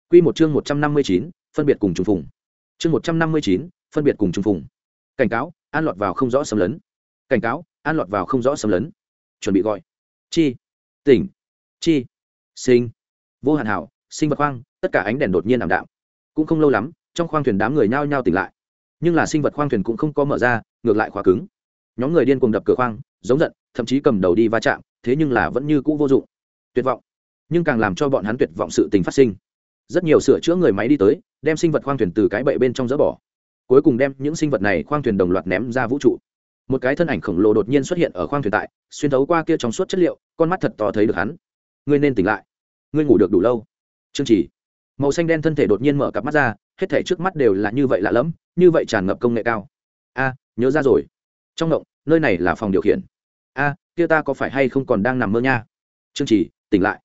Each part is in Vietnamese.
Quy một chương 159, phân biệt cùng trùng phùng. Chương 159, phân biệt cùng trùng phùng. Cảnh cáo, an lọt vào không rõ xâm lấn. Cảnh cáo, an lọt vào không rõ xâm lấn. Chuẩn bị gọi. Chi, tỉnh, chi, sinh. Vô Hạn Hảo, sinh vật khoang, tất cả ánh đèn đột nhiên ảm đạm. Cũng không lâu lắm, trong khoang thuyền đám người nhao nhao tỉnh lại. Nhưng là sinh vật khoang thuyền cũng không có mở ra, ngược lại khóa cứng. Nhóm người điên cuồng đập cửa khoang, giống giận, thậm chí cầm đầu đi va chạm, thế nhưng là vẫn như cũ vô dụng. Tuyệt vọng. Nhưng càng làm cho bọn hắn tuyệt vọng sự tình phát sinh. Rất nhiều sửa chữa người máy đi tới, đem sinh vật khoang thuyền từ cái bệ bên trong dỡ bỏ, cuối cùng đem những sinh vật này khoang thuyền đồng loạt ném ra vũ trụ. Một cái thân ảnh khổng lồ đột nhiên xuất hiện ở khoang thuyền tại, xuyên thấu qua kia trong suốt chất liệu, con mắt thật to thấy được hắn. Ngươi nên tỉnh lại, ngươi ngủ được đủ lâu. Trương Chỉ, màu xanh đen thân thể đột nhiên mở cặp mắt ra, hết thảy trước mắt đều là như vậy lạ lẫm, như vậy tràn ngập công nghệ cao. A, nhớ ra rồi. Trong động, nơi này là phòng điều khiển. A, kia ta có phải hay không còn đang nằm mơ nha? Trương Chỉ, tỉnh lại.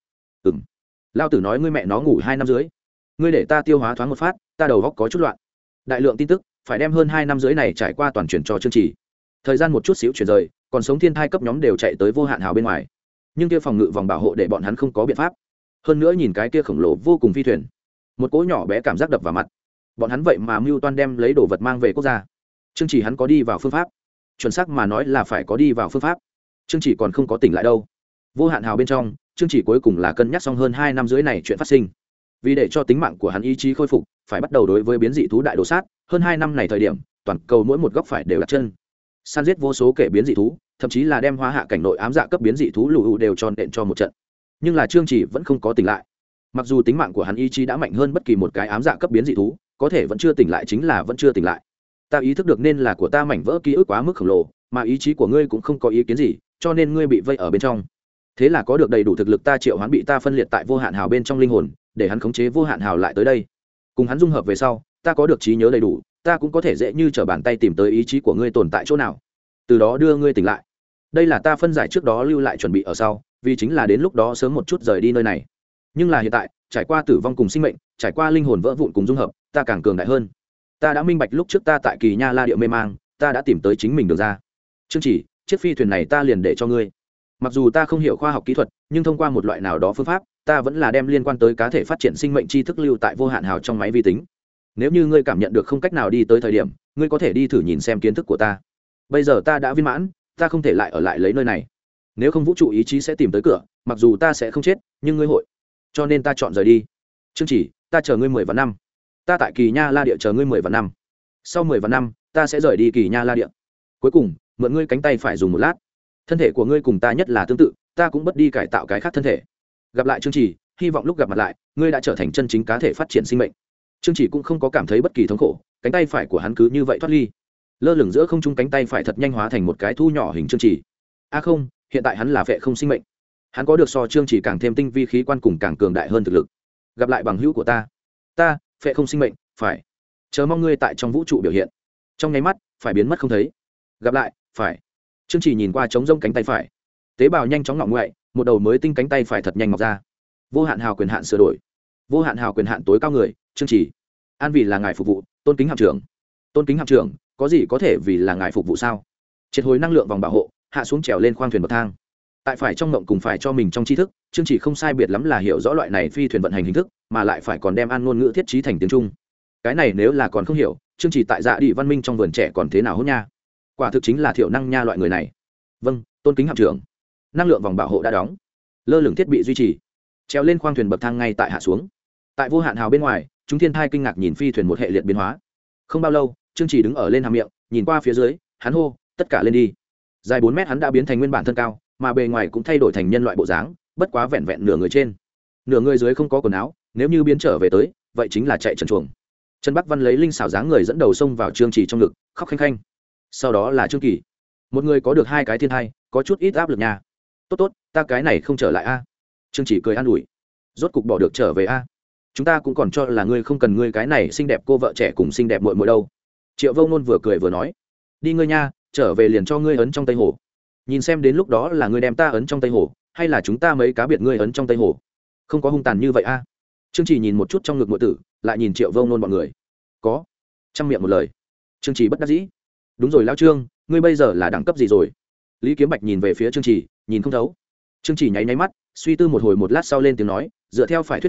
Lao tử nói ngươi mẹ nó ngủ 2 năm dưới, ngươi để ta tiêu hóa thoáng một phát, ta đầu góc có chút loạn. Đại lượng tin tức phải đem hơn 2 năm dưới này trải qua toàn chuyển cho Trương Chỉ. Thời gian một chút xíu chuyển rời, còn sống thiên thai cấp nhóm đều chạy tới Vô Hạn Hào bên ngoài, nhưng kia phòng ngự vòng bảo hộ để bọn hắn không có biện pháp. Hơn nữa nhìn cái kia khổng lồ vô cùng phi thuyền, một cỗ nhỏ bé cảm giác đập vào mặt. Bọn hắn vậy mà mưu toan đem lấy đồ vật mang về quốc gia. Trương Chỉ hắn có đi vào phương pháp, chuẩn xác mà nói là phải có đi vào phương pháp. Trương Chỉ còn không có tỉnh lại đâu. Vô Hạn Hào bên trong, Trương Chỉ cuối cùng là cân nhắc xong hơn 2 năm dưới này chuyện phát sinh. Vì để cho tính mạng của hắn ý chí khôi phục, phải bắt đầu đối với biến dị thú đại đồ sát. Hơn 2 năm này thời điểm, toàn cầu mỗi một góc phải đều đặt chân, săn giết vô số kẻ biến dị thú, thậm chí là đem hóa hạ cảnh nội ám dạ cấp biến dị thú lù đều tròn đện cho một trận. Nhưng là Trương Chỉ vẫn không có tỉnh lại. Mặc dù tính mạng của hắn ý chí đã mạnh hơn bất kỳ một cái ám dạ cấp biến dị thú, có thể vẫn chưa tỉnh lại chính là vẫn chưa tỉnh lại. Ta ý thức được nên là của ta mảnh vỡ ký ức quá mức khổng lồ, mà ý chí của ngươi cũng không có ý kiến gì, cho nên ngươi bị vây ở bên trong. Thế là có được đầy đủ thực lực ta triệu hoán bị ta phân liệt tại Vô Hạn Hào bên trong linh hồn, để hắn khống chế Vô Hạn Hào lại tới đây. Cùng hắn dung hợp về sau, ta có được trí nhớ đầy đủ, ta cũng có thể dễ như trở bàn tay tìm tới ý chí của ngươi tồn tại chỗ nào, từ đó đưa ngươi tỉnh lại. Đây là ta phân giải trước đó lưu lại chuẩn bị ở sau, vì chính là đến lúc đó sớm một chút rời đi nơi này. Nhưng là hiện tại, trải qua tử vong cùng sinh mệnh, trải qua linh hồn vỡ vụn cùng dung hợp, ta càng cường đại hơn. Ta đã minh bạch lúc trước ta tại Kỳ Nha La Địa mê mang, ta đã tìm tới chính mình đường ra. Chương Chỉ, chiếc phi thuyền này ta liền để cho ngươi. Mặc dù ta không hiểu khoa học kỹ thuật, nhưng thông qua một loại nào đó phương pháp, ta vẫn là đem liên quan tới cá thể phát triển sinh mệnh tri thức lưu tại Vô Hạn Hào trong máy vi tính. Nếu như ngươi cảm nhận được không cách nào đi tới thời điểm, ngươi có thể đi thử nhìn xem kiến thức của ta. Bây giờ ta đã viên mãn, ta không thể lại ở lại lấy nơi này. Nếu không vũ trụ ý chí sẽ tìm tới cửa, mặc dù ta sẽ không chết, nhưng ngươi hội. Cho nên ta chọn rời đi. Chương Chỉ, ta chờ ngươi 10 vạn năm. Ta tại Kỳ Nha La Địa chờ ngươi 10 vạn năm. Sau 10 vạn năm, ta sẽ rời đi Kỳ Nha La Địa. Cuối cùng, mượn ngươi cánh tay phải dùng một lát. Thân thể của ngươi cùng ta nhất là tương tự, ta cũng bất đi cải tạo cái khác thân thể. Gặp lại Chương Chỉ, hy vọng lúc gặp mặt lại, ngươi đã trở thành chân chính cá thể phát triển sinh mệnh. Chương Chỉ cũng không có cảm thấy bất kỳ thống khổ, cánh tay phải của hắn cứ như vậy thoát ly, lơ lửng giữa không trung, cánh tay phải thật nhanh hóa thành một cái thu nhỏ hình Chương Chỉ. Không, hiện tại hắn là phệ không sinh mệnh, hắn có được so Chương Chỉ càng thêm tinh vi khí quan cùng càng cường đại hơn thực lực. Gặp lại bằng hữu của ta phệ không sinh mệnh, phải chờ mong ngươi tại trong vũ trụ biểu hiện. Trong nháy mắt, phải biến mất không thấy. Gặp lại, phải. Chương Chỉ nhìn qua trống rông cánh tay phải, tế bào nhanh chóng ngọ ngoại, một đầu mới tinh cánh tay phải thật nhanh mọc ra. Vô Hạn Hào quyền hạn sửa đổi. Vô Hạn Hào quyền hạn tối cao người, Chương Chỉ. An vì là ngài phục vụ, tôn kính hạm trưởng. Tôn kính hạm trưởng, có gì có thể vì là ngài phục vụ sao? Triệt hồi năng lượng vòng bảo hộ, hạ xuống trèo lên khoang thuyền bậc thang. Tại phải trong mộng cùng phải cho mình trong tri thức, Chương Chỉ không sai biệt lắm là hiểu rõ loại này phi thuyền vận hành hình thức, mà lại phải còn đem an ngôn ngữ thiết trí thành tiếng Trung. Cái này nếu là còn không hiểu, Chương Chỉ tại Dạ Đi văn minh trong vườn trẻ còn thế nào hốt nha? Quả thực chính là thiểu năng nha loại người này. Vâng, tôn kính hạm trưởng. Năng lượng vòng bảo hộ đã đóng, lơ lửng thiết bị duy trì, treo lên khoang thuyền bậc thang ngay tại hạ xuống. Tại Vô Hạn Hào bên ngoài, chúng thiên thai kinh ngạc nhìn phi thuyền một hệ liệt biến hóa. Không bao lâu, Chương Chỉ đứng ở lên hàm miệng, nhìn qua phía dưới, hắn hô, tất cả lên đi. Dài 4 mét hắn đã biến thành nguyên bản thân cao, mà bề ngoài cũng thay đổi thành nhân loại bộ dáng, bất quá vẹn vẹn nửa người trên, nửa người dưới không có quần áo, nếu như biến trở về tới, vậy chính là chạy trần truồng. Trần Bắc Văn lấy linh xảo dáng người dẫn đầu xông vào Chương Chỉ trong ngực, khóc khanh khanh. Sau đó là Trương Kỳ, một người có được 2 cái thiên thai, có chút ít áp lực nha. Tốt, ta cái này không trở lại a. Trương Chỉ cười an ủi, rốt cục bỏ được trở về a. Chúng ta cũng còn cho là ngươi không cần ngươi cái này xinh đẹp cô vợ trẻ cùng xinh đẹp muội muội đâu. Triệu Vô Nôn vừa cười vừa nói, đi ngươi nha, trở về liền cho ngươi ấn trong Tây Hồ. Nhìn xem đến lúc đó là ngươi đem ta ấn trong Tây Hồ, hay là chúng ta mấy cá biệt ngươi ấn trong Tây Hồ. Không có hung tàn như vậy a. Trương Chỉ nhìn một chút trong ngực muội tử, lại nhìn Triệu Vô Nôn bọn người, có trăm miệng một lời. Trương Chỉ bất đắc dĩ, đúng rồi lão Trương, ngươi bây giờ là đẳng cấp gì rồi? Lý Kiếm Bạch nhìn về phía Trương Chỉ, nhìn không thấu. Trương Chỉ nháy nháy mắt, suy tư một hồi một lát sau lên tiếng nói, dựa theo phải thuyết pháp,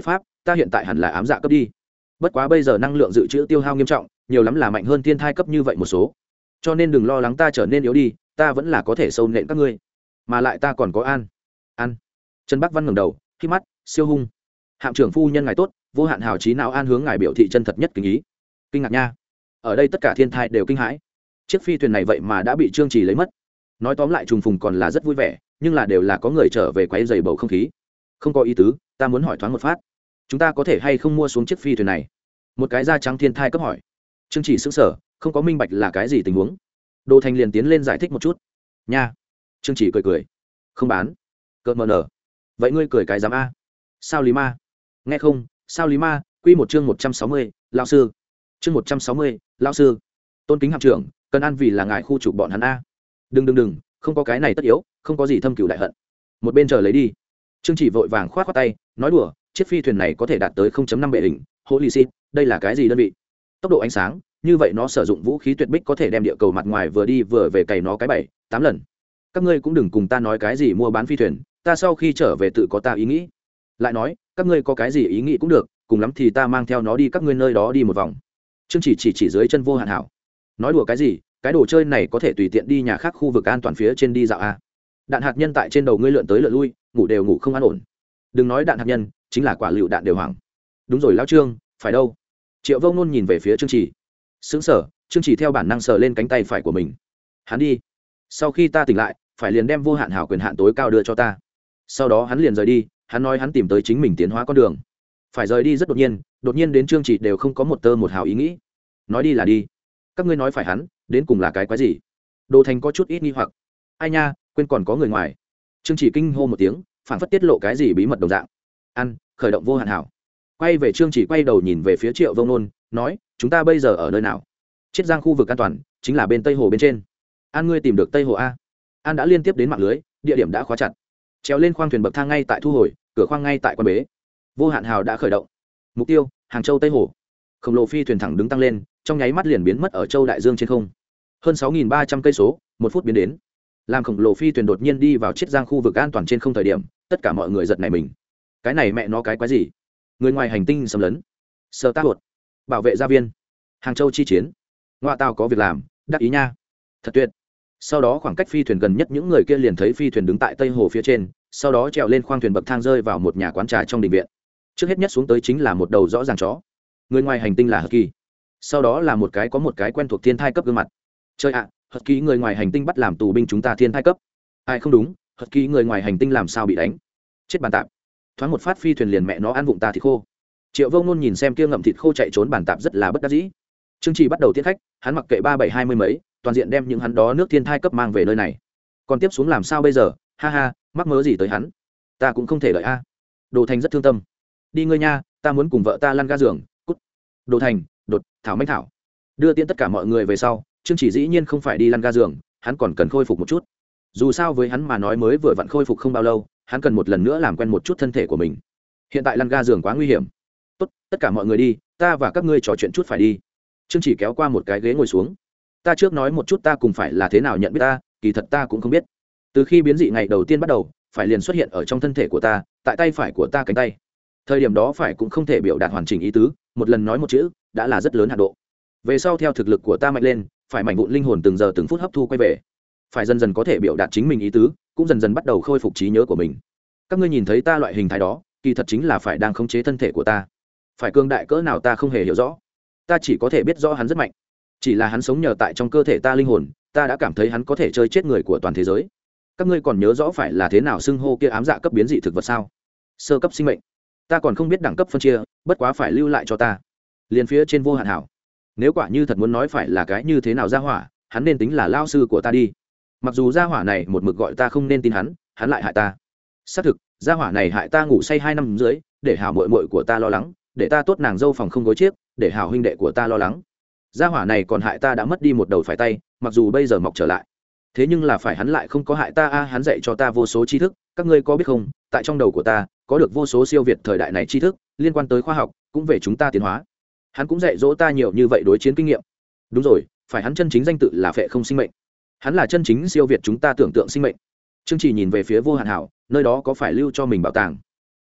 ta hiện tại hẳn là ám dạ cấp đi, bất quá bây giờ năng lượng dự trữ tiêu hao nghiêm trọng, nhiều lắm là mạnh hơn thiên thai cấp như vậy một số, cho nên đừng lo lắng ta trở nên yếu đi, ta vẫn là có thể sâu nện các ngươi, mà lại ta còn có an. Trần Bắc Văn ngẩng đầu khi mắt siêu hung. Hạm trưởng phu nhân ngài tốt, vô hạn hào trí não an hướng ngài biểu thị chân thật nhất kính ý. Kinh ngạc nha, ở đây tất cả thiên thai đều kinh hãi, chiếc phi thuyền này vậy mà đã bị Trương Chỉ lấy mất. Nói tóm lại trùng phùng còn là rất vui vẻ, nhưng là đều là có người trở về quấy rầy bầu không khí. Không có ý tứ, ta muốn hỏi thoáng một phát, chúng ta có thể hay không mua xuống chiếc phi thuyền này? Một cái da trắng thiên thai cấp hỏi. Trương Chỉ sững sờ, không có minh bạch là cái gì tình huống. Đồ Thành liền tiến lên giải thích một chút. Nha. Trương Chỉ cười, không bán. Cợt mờ nở. Vậy ngươi cười cái dám a? Sao Lý Ma? Nghe không, sao Lý Ma? Quy một chương 160, lão sư. Chương 160, lão sư. Tôn kính hạm trưởng, cần ăn vì là ngài khu trục bọn hắn a. Đừng, không có cái này tất yếu, không có gì thâm cửu đại hận. Một bên chờ lấy đi. Trương Chỉ vội vàng khoát tay, nói đùa, chiếc phi thuyền này có thể đạt tới 0.5 bệ hình, holy shit, đây là cái gì đơn vị? Tốc độ ánh sáng, như vậy nó sử dụng vũ khí tuyệt bích có thể đem địa cầu mặt ngoài vừa đi vừa về cày nó cái 7-8 lần. Các ngươi cũng đừng cùng ta nói cái gì mua bán phi thuyền, ta sau khi trở về tự có ta ý nghĩ. Lại nói, các ngươi có cái gì ý nghĩ cũng được, cùng lắm thì ta mang theo nó đi các ngươi nơi đó đi một vòng. Trương chỉ dưới chân vô hạn hảo. Nói đùa cái gì, cái đồ chơi này có thể tùy tiện đi nhà khác khu vực an toàn phía trên đi dạo a. Đạn hạt nhân tại trên đầu ngươi lượn tới lượn lui, ngủ đều ngủ không an ổn. Đừng nói đạn hạt nhân, chính là quả lựu đạn đều hoảng. Đúng rồi lão Trương, phải đâu? Triệu Vô Nôn nhìn về phía Trương Chỉ. Sững sờ, Trương Chỉ theo bản năng sờ lên cánh tay phải của mình. Hắn đi. Sau khi ta tỉnh lại, phải liền đem vô hạn hảo quyền hạn tối cao đưa cho ta. Sau đó hắn liền rời đi, hắn nói hắn tìm tới chính mình tiến hóa con đường. Phải rời đi rất đột nhiên đến Trương Chỉ đều không có một tơ một hào ý nghĩ. Nói đi là đi. Các ngươi nói phải hắn, đến cùng là cái quái gì? Đồ Thành có chút ít nghi hoặc. Ai nha, quên còn có người ngoài. Trương Chỉ kinh hô một tiếng, phảng phất tiết lộ cái gì bí mật đồng dạng. Ăn, khởi động vô hạn hảo. Quay về Trương Chỉ quay đầu nhìn về phía Triệu Vô Nôn, nói, chúng ta bây giờ ở nơi nào? Chiết Giang khu vực an toàn, chính là bên Tây Hồ bên trên. An ngươi tìm được Tây Hồ a? An đã liên tiếp đến mạng lưới, địa điểm đã khóa chặt. Trèo lên khoang thuyền bậc thang ngay tại thu hồi, cửa khoang ngay tại quan bế. Vô hạn hào đã khởi động. Mục tiêu, Hàng Châu Tây Hồ. Khổng lồ phi thuyền thẳng đứng tăng lên, trong nháy mắt liền biến mất ở Châu Đại Dương trên không. Hơn 6.300 cây số, 1 phút biến đến. Làm khổng lồ phi thuyền đột nhiên đi vào Chiết Giang khu vực an toàn trên không thời điểm, tất cả mọi người giật nảy mình. Cái này mẹ nó cái quái gì? Người ngoài hành tinh xâm lấn. Sở tác luật. Bảo vệ gia viên. Hàng Châu chi chiến. Ngoại tàu có việc làm, đắc ý nha. Thật tuyệt. Sau đó khoảng cách phi thuyền gần nhất những người kia liền thấy phi thuyền đứng tại Tây Hồ phía trên, sau đó trèo lên khoang thuyền bậc thang rơi vào một nhà quán trà trong đình viện. Trước hết nhất xuống tới chính là một đầu rõ ràng chó. Người ngoài hành tinh là Hật Kỳ. Sau đó là một cái quen thuộc thiên thai cấp gương mặt. Chơi ạ, Hật Kỳ người ngoài hành tinh bắt làm tù binh chúng ta thiên thai cấp. Ai không đúng, Hật Kỳ người ngoài hành tinh làm sao bị đánh? Chết bàn tạp. Thoáng một phát phi thuyền liền mẹ nó ăn vụng ta thịt khô. Triệu Vô Nôn nhìn xem kia ngậm thịt khô chạy trốn bàn tạp rất là bất đắc dĩ. Trương Chỉ bắt đầu tiễn khách, hắn mặc kệ 3720 mấy, toàn diện đem những hắn đó nước thiên thai cấp mang về nơi này. Còn tiếp xuống làm sao bây giờ? Ha ha, mắc mớ gì tới hắn? Ta cũng không thể đợi a. Đồ Thành rất thương tâm. Đi ngươi nha, ta muốn cùng vợ ta lăn ga giường, cút. Đồ Thành, đột, thảo manh thảo. Đưa tiễn tất cả mọi người về sau, Trương Chỉ dĩ nhiên không phải đi lăn ga giường, hắn còn cần khôi phục một chút. Dù sao với hắn mà nói mới vừa vặn khôi phục không bao lâu, hắn cần một lần nữa làm quen một chút thân thể của mình. Hiện tại lăn ga giường quá nguy hiểm. Tốt, tất cả mọi người đi, ta và các ngươi trò chuyện chút phải đi. Trương Chỉ kéo qua một cái ghế ngồi xuống. Ta trước nói một chút ta cùng phải là thế nào nhận biết ta, kỳ thật ta cũng không biết. Từ khi biến dị ngày đầu tiên bắt đầu, phải liền xuất hiện ở trong thân thể của ta, tại tay phải của ta cánh tay. Thời điểm đó phải cũng không thể biểu đạt hoàn chỉnh ý tứ, một lần nói một chữ đã là rất lớn hạ độ. Về sau theo thực lực của ta mạnh lên, phải mảnh vụn linh hồn từng giờ từng phút hấp thu quay về, phải dần dần có thể biểu đạt chính mình ý tứ, cũng dần dần bắt đầu khôi phục trí nhớ của mình. Các ngươi nhìn thấy ta loại hình thái đó, kỳ thật chính là phải đang khống chế thân thể của ta. Phải cương đại cỡ nào ta không hề hiểu rõ, ta chỉ có thể biết rõ hắn rất mạnh, chỉ là hắn sống nhờ tại trong cơ thể ta linh hồn, ta đã cảm thấy hắn có thể chơi chết người của toàn thế giới. Các ngươi còn nhớ rõ phải là thế nào xưng hô kia ám dạ cấp biến dị thực vật sao? Sơ cấp sinh mệnh. Ta còn không biết đẳng cấp phân chia, bất quá phải lưu lại cho ta. Liền phía trên vô hạn hảo. Nếu quả như thật muốn nói phải là cái như thế nào ra hỏa, hắn nên tính là lao sư của ta đi. Mặc dù gia hỏa này một mực gọi ta không nên tin hắn, hắn lại hại ta. Xác thực, gia hỏa này hại ta ngủ say 2 năm dưới, để hảo muội muội của ta lo lắng, để ta tốt nàng dâu phòng không gối chiếc, để hảo huynh đệ của ta lo lắng. Gia hỏa này còn hại ta đã mất đi một đầu phải tay, mặc dù bây giờ mọc trở lại. Thế nhưng là phải hắn lại không có hại ta a, hắn dạy cho ta vô số tri thức, các ngươi có biết không, tại trong đầu của ta có được vô số siêu việt thời đại này tri thức, liên quan tới khoa học, cũng về chúng ta tiến hóa. Hắn cũng dạy dỗ ta nhiều như vậy đối chiến kinh nghiệm. Đúng rồi, phải hắn chân chính danh tự là Phệ Không Sinh Mệnh. Hắn là chân chính siêu việt chúng ta tưởng tượng sinh mệnh. Trương Chỉ nhìn về phía vô hạn hảo, nơi đó có phải lưu cho mình bảo tàng.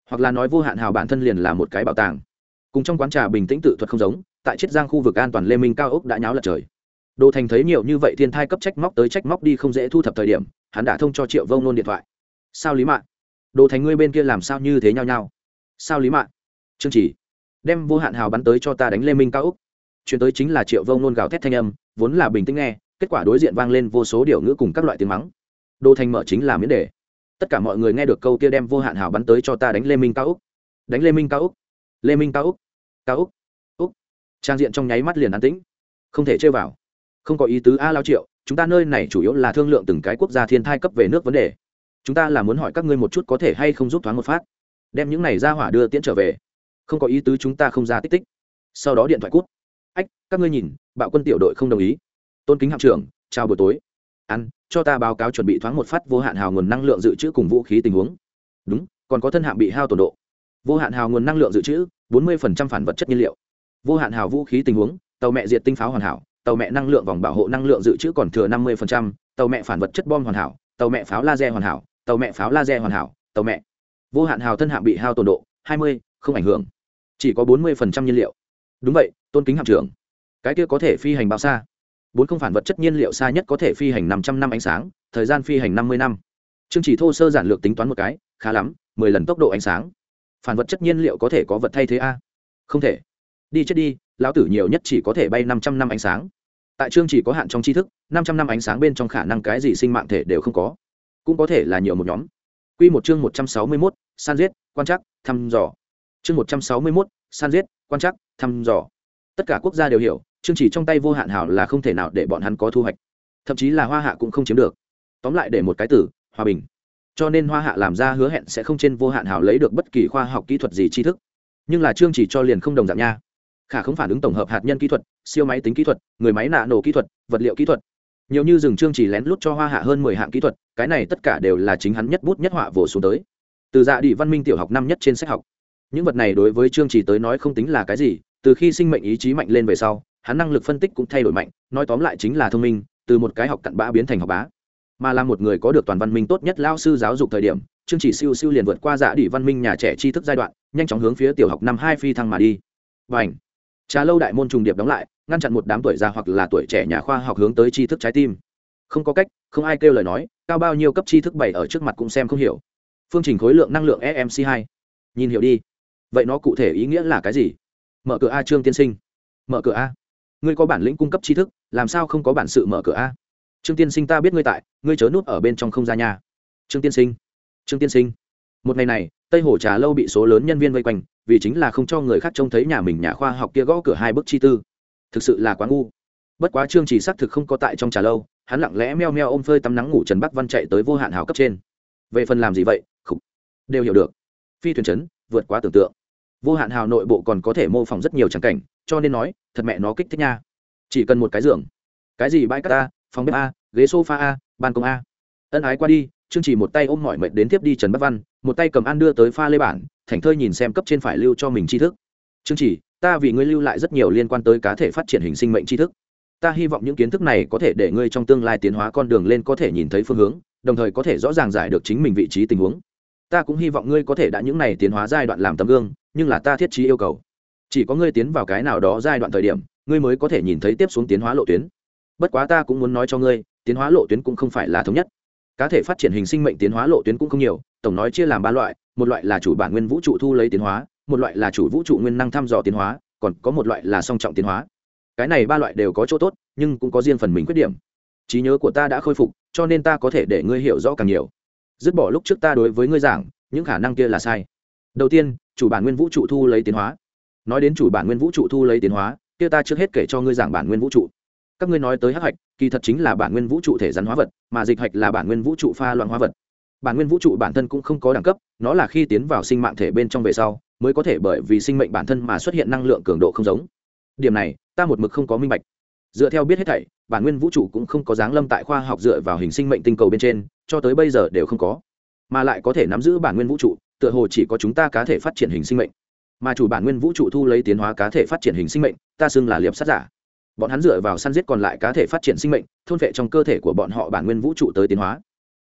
hoặc là nói vô hạn hào bản thân liền là một cái bảo tàng. Cùng trong quán trà bình tĩnh tự thuật không giống, tại Chiết Giang khu vực an toàn Lê Minh cao ốc đã nháo lật trời. Đỗ Thành thấy nhiều như vậy thiên thai cấp trách móc tới trách móc đi không dễ thu thập thời điểm, hắn đã thông cho Triệu Vông Nôn điện thoại. Sao Lý Mạn? Đỗ Thành ngươi bên kia làm sao như thế nhau nhau? Sao Lý Mạn? Trương Chỉ, đem vô hạn hào bắn tới cho ta đánh Lê Minh cao ốc. Chuyển tới chính là Triệu Vông Nôn gào thét thanh âm, vốn là bình tĩnh nghe, kết quả đối diện vang lên vô số điều ngữ cùng các loại tiếng mắng. Đỗ Thành mở chính là miễn đề. Tất cả mọi người nghe được câu kia đem vô hạn hào bắn tới cho ta đánh Lê Minh cao ốc. Đánh Lê Minh cao ốc. Lê Minh cao ốc. Cao ốc. Úc. Trang diện trong nháy mắt liền an tĩnh. Không thể chơi vào. Không có ý tứ a Lao Triệu, chúng ta nơi này chủ yếu là thương lượng từng cái quốc gia thiên thai cấp về nước vấn đề. Chúng ta là muốn hỏi các ngươi một chút có thể hay không giúp thoáng một phát, đem những này ra hỏa đưa tiễn trở về. Không có ý tứ chúng ta không ra tích tích. Sau đó điện thoại cút. Ách, các ngươi nhìn, bạo quân tiểu đội không đồng ý. Tôn Kính hạm trưởng, chào buổi tối. Ăn, cho ta báo cáo chuẩn bị thoáng một phát vô hạn hào nguồn năng lượng dự trữ cùng vũ khí tình huống. Đúng, còn có thân hạm bị hao tổn độ. Vô hạn hào nguồn năng lượng dự trữ 40% phản vật chất nhiên liệu. Vô hạn hào vũ khí tình huống, tàu mẹ diệt tinh pháo hoàn hảo, tàu mẹ năng lượng vòng bảo hộ năng lượng dự trữ còn thừa 50%, tàu mẹ phản vật chất bom hoàn hảo, tàu mẹ pháo laser hoàn hảo, tàu mẹ pháo laser hoàn hảo, tàu mẹ. Vô hạn hào thân hạm bị hao tổn độ 20, không ảnh hưởng. Chỉ có 40% nhiên liệu. Đúng vậy, Tôn Kính hạm trưởng. Cái kia có thể phi hành bao xa? 4 không phản vật chất nhiên liệu xa nhất có thể phi hành 500 năm ánh sáng, thời gian phi hành 50 năm. Chương chỉ thô sơ giản lược tính toán một cái, khá lắm, 10 lần tốc độ ánh sáng. Phản vật chất nhiên liệu có thể có vật thay thế a? Không thể. Đi chết đi, lão tử nhiều nhất chỉ có thể bay 500 năm ánh sáng. Tại chương chỉ có hạn trong tri thức, 500 năm ánh sáng bên trong khả năng cái gì sinh mạng thể đều không có, cũng có thể là nhiều một nhóm. Quy một chương 161, săn giết, quan trắc, thăm dò. Chương 161, săn giết, quan trắc, thăm dò. Tất cả quốc gia đều hiểu, chương chỉ trong tay vô hạn hảo là không thể nào để bọn hắn có thu hoạch, thậm chí là Hoa Hạ cũng không chiếm được. Tóm lại để một cái từ, hòa bình. Cho nên Hoa Hạ làm ra hứa hẹn sẽ không trên vô hạn hảo lấy được bất kỳ khoa học kỹ thuật gì tri thức, nhưng là chương chỉ cho liền không đồng dạng nha. Khả không phản ứng tổng hợp hạt nhân kỹ thuật, siêu máy tính kỹ thuật, người máy nạ nổ kỹ thuật, vật liệu kỹ thuật, nhiều như rừng chương chỉ lén lút cho Hoa Hạ hơn 10 hạng kỹ thuật, cái này tất cả đều là chính hắn nhất bút nhất họa vồ xuống tới, từ dạ đi văn minh tiểu học năm nhất trên sách học. Những vật này đối với chương chỉ tới nói không tính là cái gì, từ khi sinh mệnh ý chí mạnh lên về sau, hắn năng lực phân tích cũng thay đổi mạnh, nói tóm lại chính là thông minh, từ một cái học cặn bã biến thành học bá. Mà là một người có được toàn văn minh tốt nhất lao sư giáo dục thời điểm, chương chỉ siêu siêu liền vượt qua dạ đi văn minh nhà trẻ tri thức giai đoạn, nhanh chóng hướng phía tiểu học năm 2 phi thăng mà đi. Bành! Trà lâu đại môn trùng điệp đóng lại, ngăn chặn một đám tuổi già hoặc là tuổi trẻ nhà khoa học hướng tới tri thức trái tim. Không có cách, không ai kêu lời nói, cao bao nhiêu cấp tri thức bày ở trước mặt cũng xem không hiểu. Phương trình khối lượng năng lượng EMC2. Nhìn hiểu đi. Vậy nó cụ thể ý nghĩa là cái gì? Mở cửa a Trương tiên sinh. Mở cửa a. Ngươi có bản lĩnh cung cấp tri thức, làm sao không có bản sự mở cửa a? Trương tiên sinh ta biết ngươi tại, ngươi chớ núp ở bên trong không ra nhà. Trương tiên sinh. Trương tiên sinh. Một ngày này, Tây Hồ Trà lâu bị số lớn nhân viên vây quanh, vì chính là không cho người khác trông thấy nhà mình nhà khoa học kia gõ cửa 2 bức chi tư. Thực sự là quá ngu. Bất quá Trương chỉ xác thực không có tại trong trà lâu, hắn lặng lẽ meo meo ôm phơi tắm nắng ngủ Trần Bắc Văn chạy tới vô hạn hào cấp trên. Về phần làm gì vậy, khục, đều hiểu được. Phi thuyền chấn, vượt quá tưởng tượng. Vô hạn hào nội bộ còn có thể mô phỏng rất nhiều tràng cảnh, cho nên nói, thật mẹ nó kích thích nha. Chỉ cần một cái giường, cái gì bãi cát a, phòng bếp a, ghế sofa a, ban công a. Ân ái qua đi, Trương chỉ một tay ôm mỏi mệt đến tiếp đi Trần Bắc Văn, một tay cầm ăn đưa tới pha lê bản, thảnh thơi nhìn xem cấp trên phải lưu cho mình tri thức. Trương chỉ, ta vì ngươi lưu lại rất nhiều liên quan tới cá thể phát triển hình sinh mệnh tri thức. Ta hy vọng những kiến thức này có thể để ngươi trong tương lai tiến hóa con đường lên có thể nhìn thấy phương hướng, đồng thời có thể rõ ràng giải được chính mình vị trí tình huống. Ta cũng hy vọng ngươi có thể đã những này tiến hóa giai đoạn làm tấm gương, nhưng là ta thiết trí yêu cầu, chỉ có ngươi tiến vào cái nào đó giai đoạn thời điểm, ngươi mới có thể nhìn thấy tiếp xuống tiến hóa lộ tuyến. Bất quá ta cũng muốn nói cho ngươi, tiến hóa lộ tuyến cũng không phải là thống nhất. Cá thể phát triển hình sinh mệnh tiến hóa lộ tuyến cũng không nhiều, tổng nói chia làm 3 loại, một loại là chủ bản nguyên vũ trụ thu lấy tiến hóa, một loại là chủ vũ trụ nguyên năng thăm dò tiến hóa, còn có một loại là song trọng tiến hóa. Cái này 3 loại đều có chỗ tốt, nhưng cũng có riêng phần mình khuyết điểm. Trí nhớ của ta đã khôi phục, cho nên ta có thể để ngươi hiểu rõ càng nhiều. Dứt bỏ lúc trước ta đối với ngươi giảng, những khả năng kia là sai. Đầu tiên, chủ bản nguyên vũ trụ thu lấy tiến hóa. Nói đến chủ bản nguyên vũ trụ thu lấy tiến hóa, kia ta trước hết kể cho ngươi giảng bản nguyên vũ trụ. Các ngươi nói tới hắc hạch, kỳ thật chính là bản nguyên vũ trụ thể rắn hóa vật, mà dịch hạch là bản nguyên vũ trụ pha loãng hóa vật. Bản nguyên vũ trụ bản thân cũng không có đẳng cấp, nó là khi tiến vào sinh mạng thể bên trong về sau, mới có thể bởi vì sinh mệnh bản thân mà xuất hiện năng lượng cường độ không giống. Điểm này, ta một mực không có minh bạch. Dựa theo biết hết thảy, bản nguyên vũ trụ cũng không có dáng lâm tại khoa học dựa vào hình sinh mệnh tinh cầu bên trên, cho tới bây giờ đều không có. Mà lại có thể nắm giữ bản nguyên vũ trụ, tựa hồ chỉ có chúng ta cá thể phát triển hình sinh mệnh. Mà chủ bản nguyên vũ trụ thu lấy tiến hóa cá thể phát triển hình sinh mệnh, ta xưng là liệp sát giả. Bọn hắn dựa vào săn giết còn lại cá thể phát triển sinh mệnh, thôn phệ trong cơ thể của bọn họ bản nguyên vũ trụ tới tiến hóa.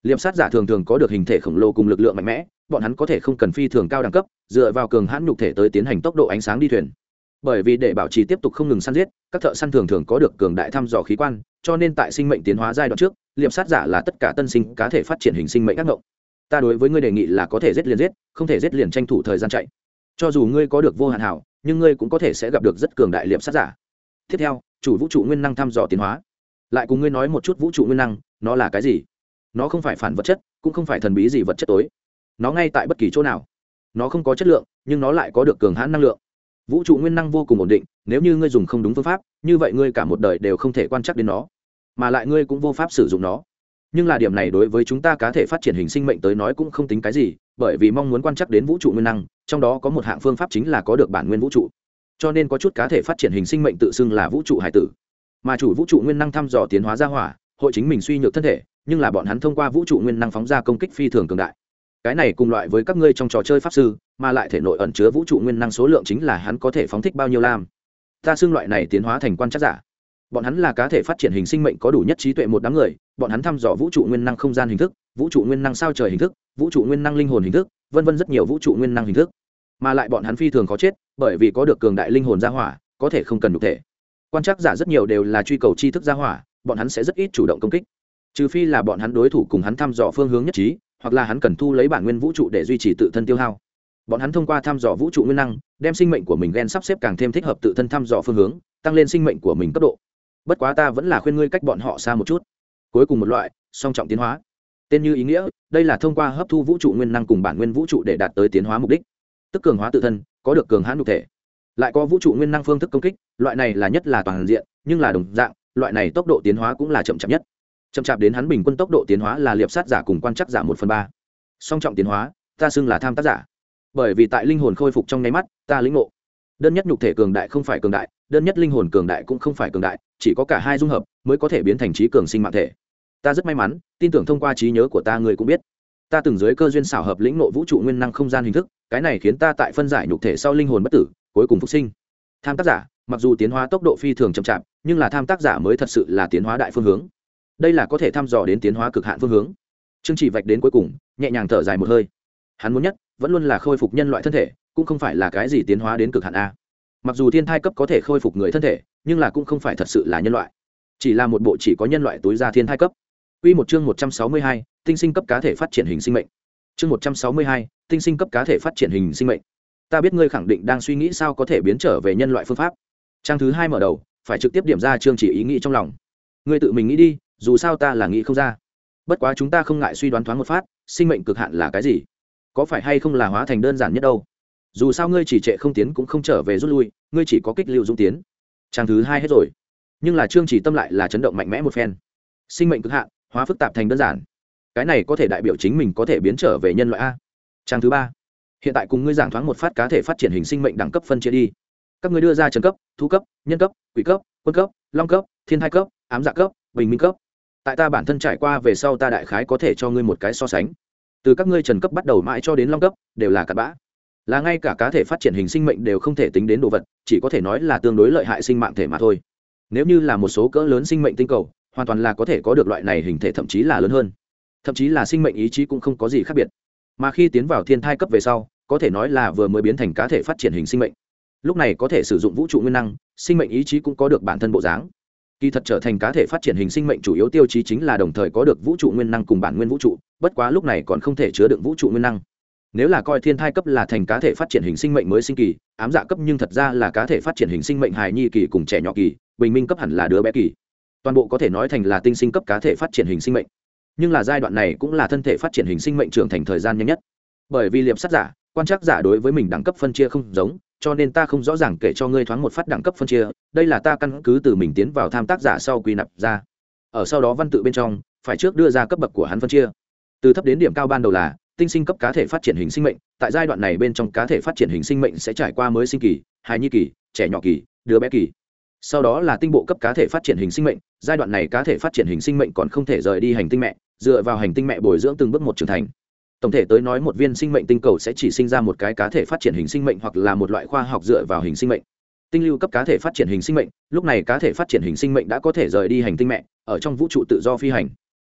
liệp sát giả thường thường có được hình thể khổng lồ cùng lực lượng mạnh mẽ, bọn hắn có thể không cần phi thường cao đẳng cấp, dựa vào cường hãn nhục thể tới tiến hành tốc độ ánh sáng đi thuyền. Bởi vì để bảo trì tiếp tục không ngừng săn giết, các thợ săn thường thường có được cường đại thăm dò khí quan, cho nên tại sinh mệnh tiến hóa giai đoạn trước, liệp sát giả là tất cả tân sinh cá thể phát triển hình sinh mệnh ác ngộng. Ta đối với ngươi đề nghị là có thể giết liền giết, không thể giết liền tranh thủ thời gian chạy. Cho dù ngươi có được vô hạn hảo, nhưng ngươi cũng có thể sẽ gặp được rất cường đại liệp sát giả. Tiếp theo, chủ vũ trụ nguyên năng thăm dò tiến hóa. Lại cùng ngươi nói một chút vũ trụ nguyên năng, nó là cái gì? Nó không phải phản vật chất, cũng không phải thần bí gì vật chất tối. Nó ngay tại bất kỳ chỗ nào. Nó không có chất lượng, nhưng nó lại có được cường hãn năng lượng. Vũ trụ nguyên năng vô cùng ổn định, nếu như ngươi dùng không đúng phương pháp, như vậy ngươi cả một đời đều không thể quan trắc đến nó, mà lại ngươi cũng vô pháp sử dụng nó. Nhưng là điểm này đối với chúng ta cá thể phát triển hình sinh mệnh tới nói cũng không tính cái gì, bởi vì mong muốn quan trắc đến vũ trụ nguyên năng, trong đó có một hạng phương pháp chính là có được bản nguyên vũ trụ. Cho nên có chút cá thể phát triển hình sinh mệnh tự xưng là vũ trụ hải tử, mà chủ vũ trụ nguyên năng thăm dò tiến hóa ra hỏa, hội chính mình suy nhược thân thể, nhưng là bọn hắn thông qua vũ trụ nguyên năng phóng ra công kích phi thường cường đại. Cái này cùng loại với các ngươi trong trò chơi pháp sư, mà lại thể nội ẩn chứa vũ trụ nguyên năng số lượng chính là hắn có thể phóng thích bao nhiêu lam. Ta xưng loại này tiến hóa thành quan trắc giả. Bọn hắn là cá thể phát triển hình sinh mệnh có đủ nhất trí tuệ một đám người, bọn hắn thăm dò vũ trụ nguyên năng không gian hình thức, vũ trụ nguyên năng sao trời hình thức, vũ trụ nguyên năng linh hồn hình thức, vân vân rất nhiều vũ trụ nguyên năng hình thức. Mà lại bọn hắn phi thường khó chết, bởi vì có được cường đại linh hồn gia hỏa, có thể không cần nhục thể. Quan trắc giả rất nhiều đều là truy cầu tri thức gia hỏa, bọn hắn sẽ rất ít chủ động công kích, trừ phi là bọn hắn đối thủ cùng hắn thăm dò phương hướng nhất trí, hoặc là hắn cần thu lấy bản nguyên vũ trụ để duy trì tự thân tiêu hao. Bọn hắn thông qua thăm dò vũ trụ nguyên năng, đem sinh mệnh của mình gen sắp xếp càng thêm thích hợp tự thân thăm dò phương hướng, tăng lên sinh mệnh của mình cấp độ. Bất quá ta vẫn là khuyên ngươi cách bọn họ xa một chút. Cuối cùng một loại, song trọng tiến hóa. Tên như ý nghĩa, đây là thông qua hấp thu vũ trụ nguyên năng cùng bản nguyên vũ trụ để đạt tới tiến hóa mục đích, tức cường hóa tự thân, có được cường hãn nhục thể, lại có vũ trụ nguyên năng phương thức công kích. Loại này là nhất là toàn diện, nhưng là đồng dạng, loại này tốc độ tiến hóa cũng là chậm chạp nhất. Chậm chạp đến hắn bình quân tốc độ tiến hóa là liệp sát giả cùng quan trắc giả 1/3. Song trọng tiến hóa, ta xưng là tham tác giả, bởi vì tại linh hồn khôi phục trong nháy mắt, ta lĩnh ngộ đơn nhất nhục thể cường đại không phải cường đại, đơn nhất linh hồn cường đại cũng không phải cường đại, chỉ có cả hai dung hợp mới có thể biến thành trí cường sinh mạng thể. Ta rất may mắn, tin tưởng thông qua trí nhớ của ta người cũng biết, ta từng dưới cơ duyên xảo hợp lĩnh ngộ vũ trụ nguyên năng không gian hình thức, cái này khiến ta tại phân giải nhục thể sau linh hồn bất tử, cuối cùng phục sinh. Tham tác giả, mặc dù tiến hóa tốc độ phi thường chậm chạp, nhưng là tham tác giả mới thật sự là tiến hóa đại phương hướng. Đây là có thể thăm dò đến tiến hóa cực hạn phương hướng. Trương Chỉ vạch đến cuối cùng, nhẹ nhàng thở dài một hơi. Hắn muốn nhất vẫn luôn là khôi phục nhân loại thân thể, cũng không phải là cái gì tiến hóa đến cực hạn a. Mặc dù thiên thai cấp có thể khôi phục người thân thể, nhưng là cũng không phải thật sự là nhân loại, chỉ là một bộ chỉ có nhân loại túi ra thiên thai cấp. Quy một chương 162, tinh sinh cấp cá thể phát triển hình sinh mệnh. Chương 162, tinh sinh cấp cá thể phát triển hình sinh mệnh. Ta biết ngươi khẳng định đang suy nghĩ sao có thể biến trở về nhân loại phương pháp. Trang thứ 2 mở đầu, phải trực tiếp điểm ra Trương Chỉ ý nghĩ trong lòng. Ngươi tự mình nghĩ đi, dù sao ta là nghĩ không ra. Bất quá chúng ta không ngại suy đoán thoáng một phát, sinh mệnh cực hạn là cái gì? Có phải hay không là hóa thành đơn giản nhất đâu? Dù sao ngươi chỉ trệ không tiến cũng không trở về rút lui, ngươi chỉ có kích lưu dũng tiến. Trang thứ 2 hết rồi, nhưng là Trương Chỉ tâm lại là chấn động mạnh mẽ một phen. Sinh mệnh cực hạn, hóa phức tạp thành đơn giản, cái này có thể đại biểu chính mình có thể biến trở về nhân loại a. Trang thứ 3, hiện tại cùng ngươi giảng thoáng một phát cá thể phát triển hình sinh mệnh đẳng cấp phân chia đi. Các ngươi đưa ra trần cấp, thú cấp, nhân cấp, quỷ cấp, quân cấp, long cấp, thiên thai cấp, ám dạ cấp, bình minh cấp. Tại ta bản thân trải qua về sau, ta đại khái có thể cho ngươi một cái so sánh. Từ các ngươi trần cấp bắt đầu mãi cho đến long cấp, đều là cặn bã, là ngay cả cá thể phát triển hình sinh mệnh đều không thể tính đến đồ vật, chỉ có thể nói là tương đối lợi hại sinh mạng thể mà thôi. Nếu như là một số cỡ lớn sinh mệnh tinh cầu, hoàn toàn là có thể có được loại này hình thể, thậm chí là lớn hơn, thậm chí là sinh mệnh ý chí cũng không có gì khác biệt. Mà khi tiến vào thiên thai cấp về sau, có thể nói là vừa mới biến thành cá thể phát triển hình sinh mệnh. Lúc này có thể sử dụng vũ trụ nguyên năng, sinh mệnh ý chí cũng có được bản thân bộ dáng. Kỳ thật trở thành cá thể phát triển hình sinh mệnh chủ yếu tiêu chí chính là đồng thời có được vũ trụ nguyên năng cùng bản nguyên vũ trụ, bất quá lúc này còn không thể chứa đựng vũ trụ nguyên năng. Nếu là coi thiên thai cấp là thành cá thể phát triển hình sinh mệnh mới sinh kỳ, ám dạ cấp nhưng thật ra là cá thể phát triển hình sinh mệnh hài nhi kỳ cùng trẻ nhỏ kỳ, bình minh cấp hẳn là đứa bé kỳ. Toàn bộ có thể nói thành là tinh sinh cấp cá thể phát triển hình sinh mệnh. Nhưng là giai đoạn này cũng là thân thể phát triển hình sinh mệnh trưởng thành thời gian nhanh nhất. Bởi vì liệp sát giả, quan trắc giả đối với mình đẳng cấp phân chia không giống, cho nên ta không rõ ràng kể cho ngươi thoáng một phát đẳng cấp phân chia, đây là ta căn cứ từ mình tiến vào tham tác giả sau quy nạp ra. Ở sau đó văn tự bên trong, phải trước đưa ra cấp bậc của hắn phân chia. Từ thấp đến điểm cao ban đầu là tinh sinh cấp cá thể phát triển hình sinh mệnh, tại giai đoạn này bên trong cá thể phát triển hình sinh mệnh sẽ trải qua mới sinh kỳ, hài nhi kỳ, trẻ nhỏ kỳ, đứa bé kỳ. Sau đó là tinh bộ cấp cá thể phát triển hình sinh mệnh, giai đoạn này cá thể phát triển hình sinh mệnh còn không thể rời đi hành tinh mẹ, dựa vào hành tinh mẹ bồi dưỡng từng bước một trưởng thành. Tổng thể tới nói, một viên sinh mệnh tinh cầu sẽ chỉ sinh ra một cái cá thể phát triển hình sinh mệnh hoặc là một loại khoa học dựa vào hình sinh mệnh. Tinh lưu cấp cá thể phát triển hình sinh mệnh, lúc này cá thể phát triển hình sinh mệnh đã có thể rời đi hành tinh mẹ, ở trong vũ trụ tự do phi hành.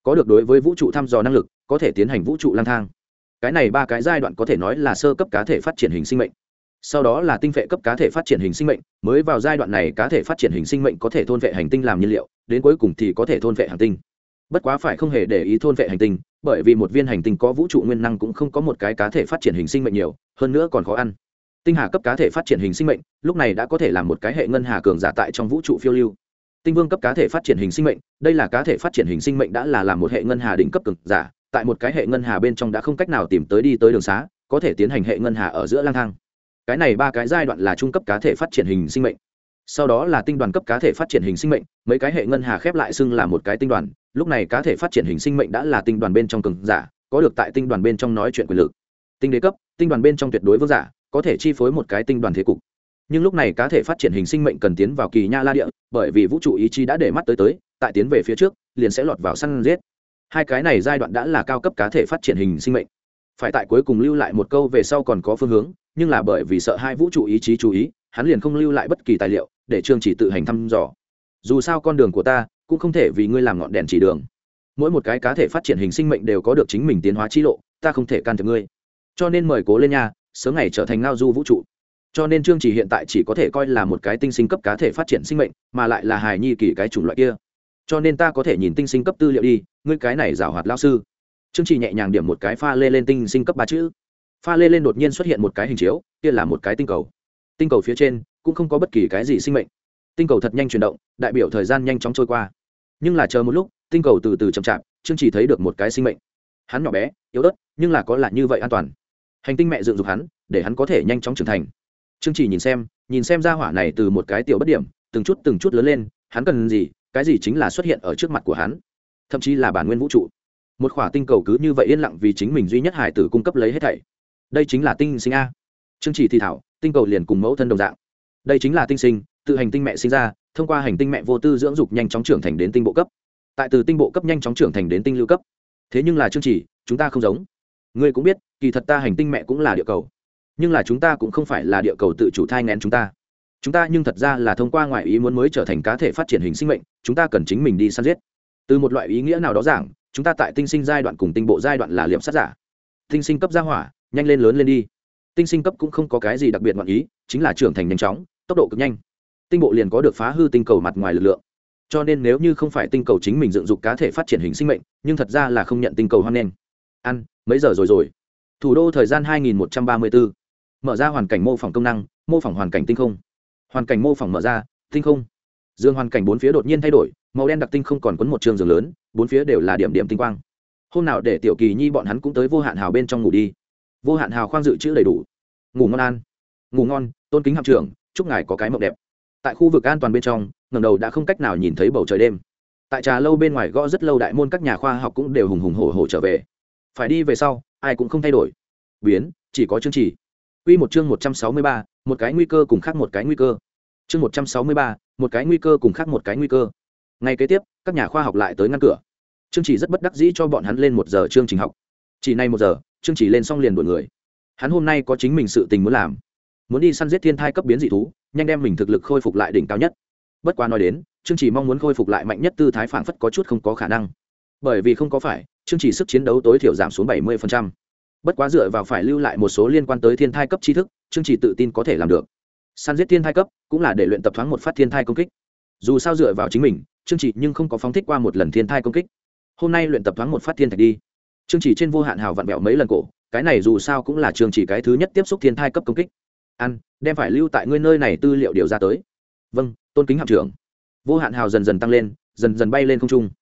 có được đối với vũ trụ thăm dò năng lực, có thể tiến hành vũ trụ lang thang. Cái này 3 cái giai đoạn có thể nói là sơ cấp cá thể phát triển hình sinh mệnh. Sau đó là tinh phệ cấp cá thể phát triển hình sinh mệnh, mới vào giai đoạn này cá thể phát triển hình sinh mệnh có thể thôn vệ hành tinh làm nhiên liệu, đến cuối cùng thì có thể thôn vệ hành tinh. Bất quá phải không hề để ý thôn vệ hành tinh, bởi vì một viên hành tinh có vũ trụ nguyên năng cũng không có một cái cá thể phát triển hình sinh mệnh nhiều, hơn nữa còn khó ăn. Tinh hà cấp cá thể phát triển hình sinh mệnh, lúc này đã có thể làm một cái hệ ngân hà cường giả tại trong vũ trụ phiêu lưu. Tinh vương cấp cá thể phát triển hình sinh mệnh, đây là cá thể phát triển hình sinh mệnh đã là làm một hệ ngân hà đỉnh cấp cường giả, tại một cái hệ ngân hà bên trong đã không cách nào tìm tới đi tới đường xá, có thể tiến hành hệ ngân hà ở giữa lang thang. Cái này 3 cái giai đoạn là trung cấp cá thể phát triển hình sinh mệnh. Sau đó là tinh đoàn cấp cá thể phát triển hình sinh mệnh, mấy cái hệ ngân hà khép lại xưng là một cái tinh đoàn, lúc này cá thể phát triển hình sinh mệnh đã là tinh đoàn bên trong cường giả, có được tại tinh đoàn bên trong nói chuyện quyền lực. Tinh đế cấp, tinh đoàn bên trong tuyệt đối vương giả, có thể chi phối một cái tinh đoàn thế cục. Nhưng lúc này cá thể phát triển hình sinh mệnh cần tiến vào kỳ nha la địa, bởi vì vũ trụ ý chí đã để mắt tới, tại tiến về phía trước, liền sẽ lọt vào săn giết. Hai cái này giai đoạn đã là cao cấp cá thể phát triển hình sinh mệnh. Phải tại cuối cùng lưu lại một câu về sau còn có phương hướng, nhưng là bởi vì sợ hai vũ trụ ý chí chú ý, hắn liền không lưu lại bất kỳ tài liệu để Trương Chỉ tự hành thăm dò. Dù sao con đường của ta cũng không thể vì ngươi làm ngọn đèn chỉ đường. Mỗi một cái cá thể phát triển hình sinh mệnh đều có được chính mình tiến hóa chi lộ, ta không thể can thiệp ngươi. Cho nên mời cố lên nha, sớm ngày trở thành ngao du vũ trụ. Cho nên Trương Chỉ hiện tại chỉ có thể coi là một cái tinh sinh cấp cá thể phát triển sinh mệnh, mà lại là hài nhi kỳ cái chủng loại kia. Cho nên ta có thể nhìn tinh sinh cấp tư liệu đi, ngươi cái này giảo hoạt lão sư. Trương Chỉ nhẹ nhàng điểm một cái pha lê lên tinh sinh cấp 3 chữ. Pha lê lên đột nhiên xuất hiện một cái hình chiếu, kia là một cái tinh cầu. Tinh cầu phía trên cũng không có bất kỳ cái gì sinh mệnh. Tinh cầu thật nhanh chuyển động, đại biểu thời gian nhanh chóng trôi qua. Nhưng là chờ một lúc, tinh cầu từ từ chậm chạp, Trương Chỉ thấy được một cái sinh mệnh. Hắn nhỏ bé, yếu ớt, nhưng là có là như vậy an toàn. Hành tinh mẹ dựng dục hắn, để hắn có thể nhanh chóng trưởng thành. Trương Chỉ nhìn xem ra hỏa này từ một cái tiểu bất điểm, từng chút lớn lên, hắn cần gì, cái gì chính là xuất hiện ở trước mặt của hắn. Thậm chí là bản nguyên vũ trụ. Một khỏa tinh cầu cứ như vậy yên lặng vì chính mình duy nhất hải tử cung cấp lấy hết thảy. Đây chính là tinh sinh a. Trương Chỉ thì thảo, tinh cầu liền cùng mẫu thân đồng dạng. Đây chính là tinh sinh, tự hành tinh mẹ sinh ra, thông qua hành tinh mẹ vô tư dưỡng dục nhanh chóng trưởng thành đến tinh bộ cấp. Tại từ tinh bộ cấp nhanh chóng trưởng thành đến tinh lưu cấp. Thế nhưng là Trương Chỉ, chúng ta không giống. Ngươi cũng biết, kỳ thật ta hành tinh mẹ cũng là địa cầu. Nhưng là chúng ta cũng không phải là địa cầu tự chủ thai nghén chúng ta. Chúng ta nhưng thật ra là thông qua ngoại ý muốn mới trở thành cá thể phát triển hình sinh mệnh, chúng ta cần chính mình đi săn giết. Từ một loại ý nghĩa nào đó giảng, chúng ta tại tinh sinh giai đoạn cùng tinh bộ giai đoạn là liệm sát giả. Tinh sinh cấp gia hỏa, nhanh lên lớn lên đi. Tinh sinh cấp cũng không có cái gì đặc biệt ngọn ý, chính là trưởng thành nhanh chóng, tốc độ cực nhanh. Tinh bộ liền có được phá hư tinh cầu mặt ngoài lực lượng. Cho nên nếu như không phải tinh cầu chính mình dựng dục cá thể phát triển hình sinh mệnh, nhưng thật ra là không nhận tinh cầu hoan nghênh. Ăn, mấy giờ rồi? Thủ đô thời gian 2134. Mở ra hoàn cảnh mô phỏng công năng, mô phỏng hoàn cảnh tinh không. Hoàn cảnh mô phỏng mở ra, tinh không. Dương hoàn cảnh bốn phía đột nhiên thay đổi, màu đen đặc tinh không còn quấn một trường giường lớn, bốn phía đều là điểm điểm tinh quang. Hôm nào để Tiểu Kỳ Nhi bọn hắn cũng tới Vô Hạn Hào bên trong ngủ đi. Vô Hạn Hào khoang dự trữ đầy đủ. Ngủ ngon an. Ngủ ngon, Tôn Kính hạm trưởng, chúc ngài có cái mộng đẹp. Tại khu vực an toàn bên trong, ngẩng đầu đã không cách nào nhìn thấy bầu trời đêm. Tại trà lâu bên ngoài gõ rất lâu đại môn, các nhà khoa học cũng đều hùng hùng hổ hổ trở về. Phải đi về sau, ai cũng không thay đổi. Biến, chỉ có Chương Chỉ. Quy một chương 163, một cái nguy cơ cùng khác một cái nguy cơ. Chương 163, một cái nguy cơ cùng khác một cái nguy cơ. Ngay kế tiếp, các nhà khoa học lại tới ngăn cửa. Chương Chỉ rất bất đắc dĩ cho bọn hắn lên 1 giờ chương trình học. Chỉ này 1 giờ, Chương Chỉ lên xong liền đuổi người. Hắn hôm nay có chính mình sự tình muốn làm, muốn đi săn giết thiên thai cấp biến dị thú, nhanh đem mình thực lực khôi phục lại đỉnh cao nhất. Bất quá nói đến, Chương Chỉ mong muốn khôi phục lại mạnh nhất tư thái phảng phất có chút không có khả năng. Bởi vì không có phải, Chương Chỉ sức chiến đấu tối thiểu giảm xuống 70%. Bất quá dựa vào phải lưu lại một số liên quan tới thiên thai cấp tri thức, Chương Chỉ tự tin có thể làm được. Săn giết thiên thai cấp cũng là để luyện tập thoáng một phát thiên thai công kích. Dù sao dựa vào chính mình, Chương Chỉ nhưng không có phóng thích qua một lần thiên thai công kích. Hôm nay luyện tập thoáng một phát thiên thạch đi. Chương Chỉ trên Vô Hạn Hào vặn vẹo mấy lần cổ, cái này dù sao cũng là Chương Chỉ cái thứ nhất tiếp xúc thiên thai cấp công kích. Ăn, đem phải lưu tại ngươi nơi này tư liệu điều ra tới. Vâng, Tôn Kính hạm trưởng. Vô Hạn Hào dần dần tăng lên, dần dần bay lên không trung.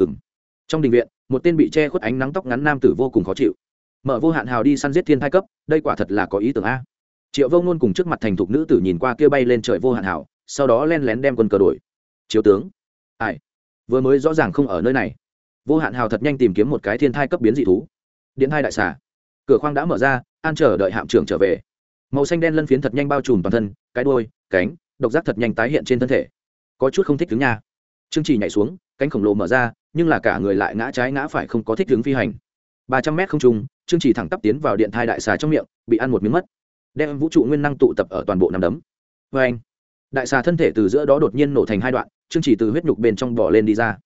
Trong đình viện, một tên bị che khuất ánh nắng tóc ngắn nam tử vô cùng khó chịu. Mở Vô Hạn Hào đi săn giết thiên thai cấp, đây quả thật là có ý tưởng a. Triệu Vô Ngôn cùng trước mặt thành thục nữ tử nhìn qua kia bay lên trời Vô Hạn Hào, sau đó len lén đem quân cờ đổi. Chiếu tướng, ai? Vừa mới rõ ràng không ở nơi này. Vô Hạn Hào thật nhanh tìm kiếm một cái thiên thai cấp biến dị thú. Điện thai đại xà. Cửa khoang đã mở ra, an chờ đợi hạm trưởng trở về. Màu xanh đen lân phiến thật nhanh bao trùm toàn thân, cái đuôi, cánh, độc giác thật nhanh tái hiện trên thân thể. Có chút không thích đứng nha. Chương Chỉ nhảy xuống, cánh khổng lồ mở ra, nhưng là cả người lại ngã trái ngã phải không có thích đứng phi hành. 300 mét không trung, Chương Chỉ thẳng tắp tiến vào điện thai đại xà trong miệng, bị ăn một miếng mất. Đem vũ trụ nguyên năng tụ tập ở toàn bộ nắm đấm. Và anh, đại xà thân thể từ giữa đó đột nhiên nổ thành 2 đoạn, Chương Chỉ từ huyết nhục bên trong bò lên đi ra.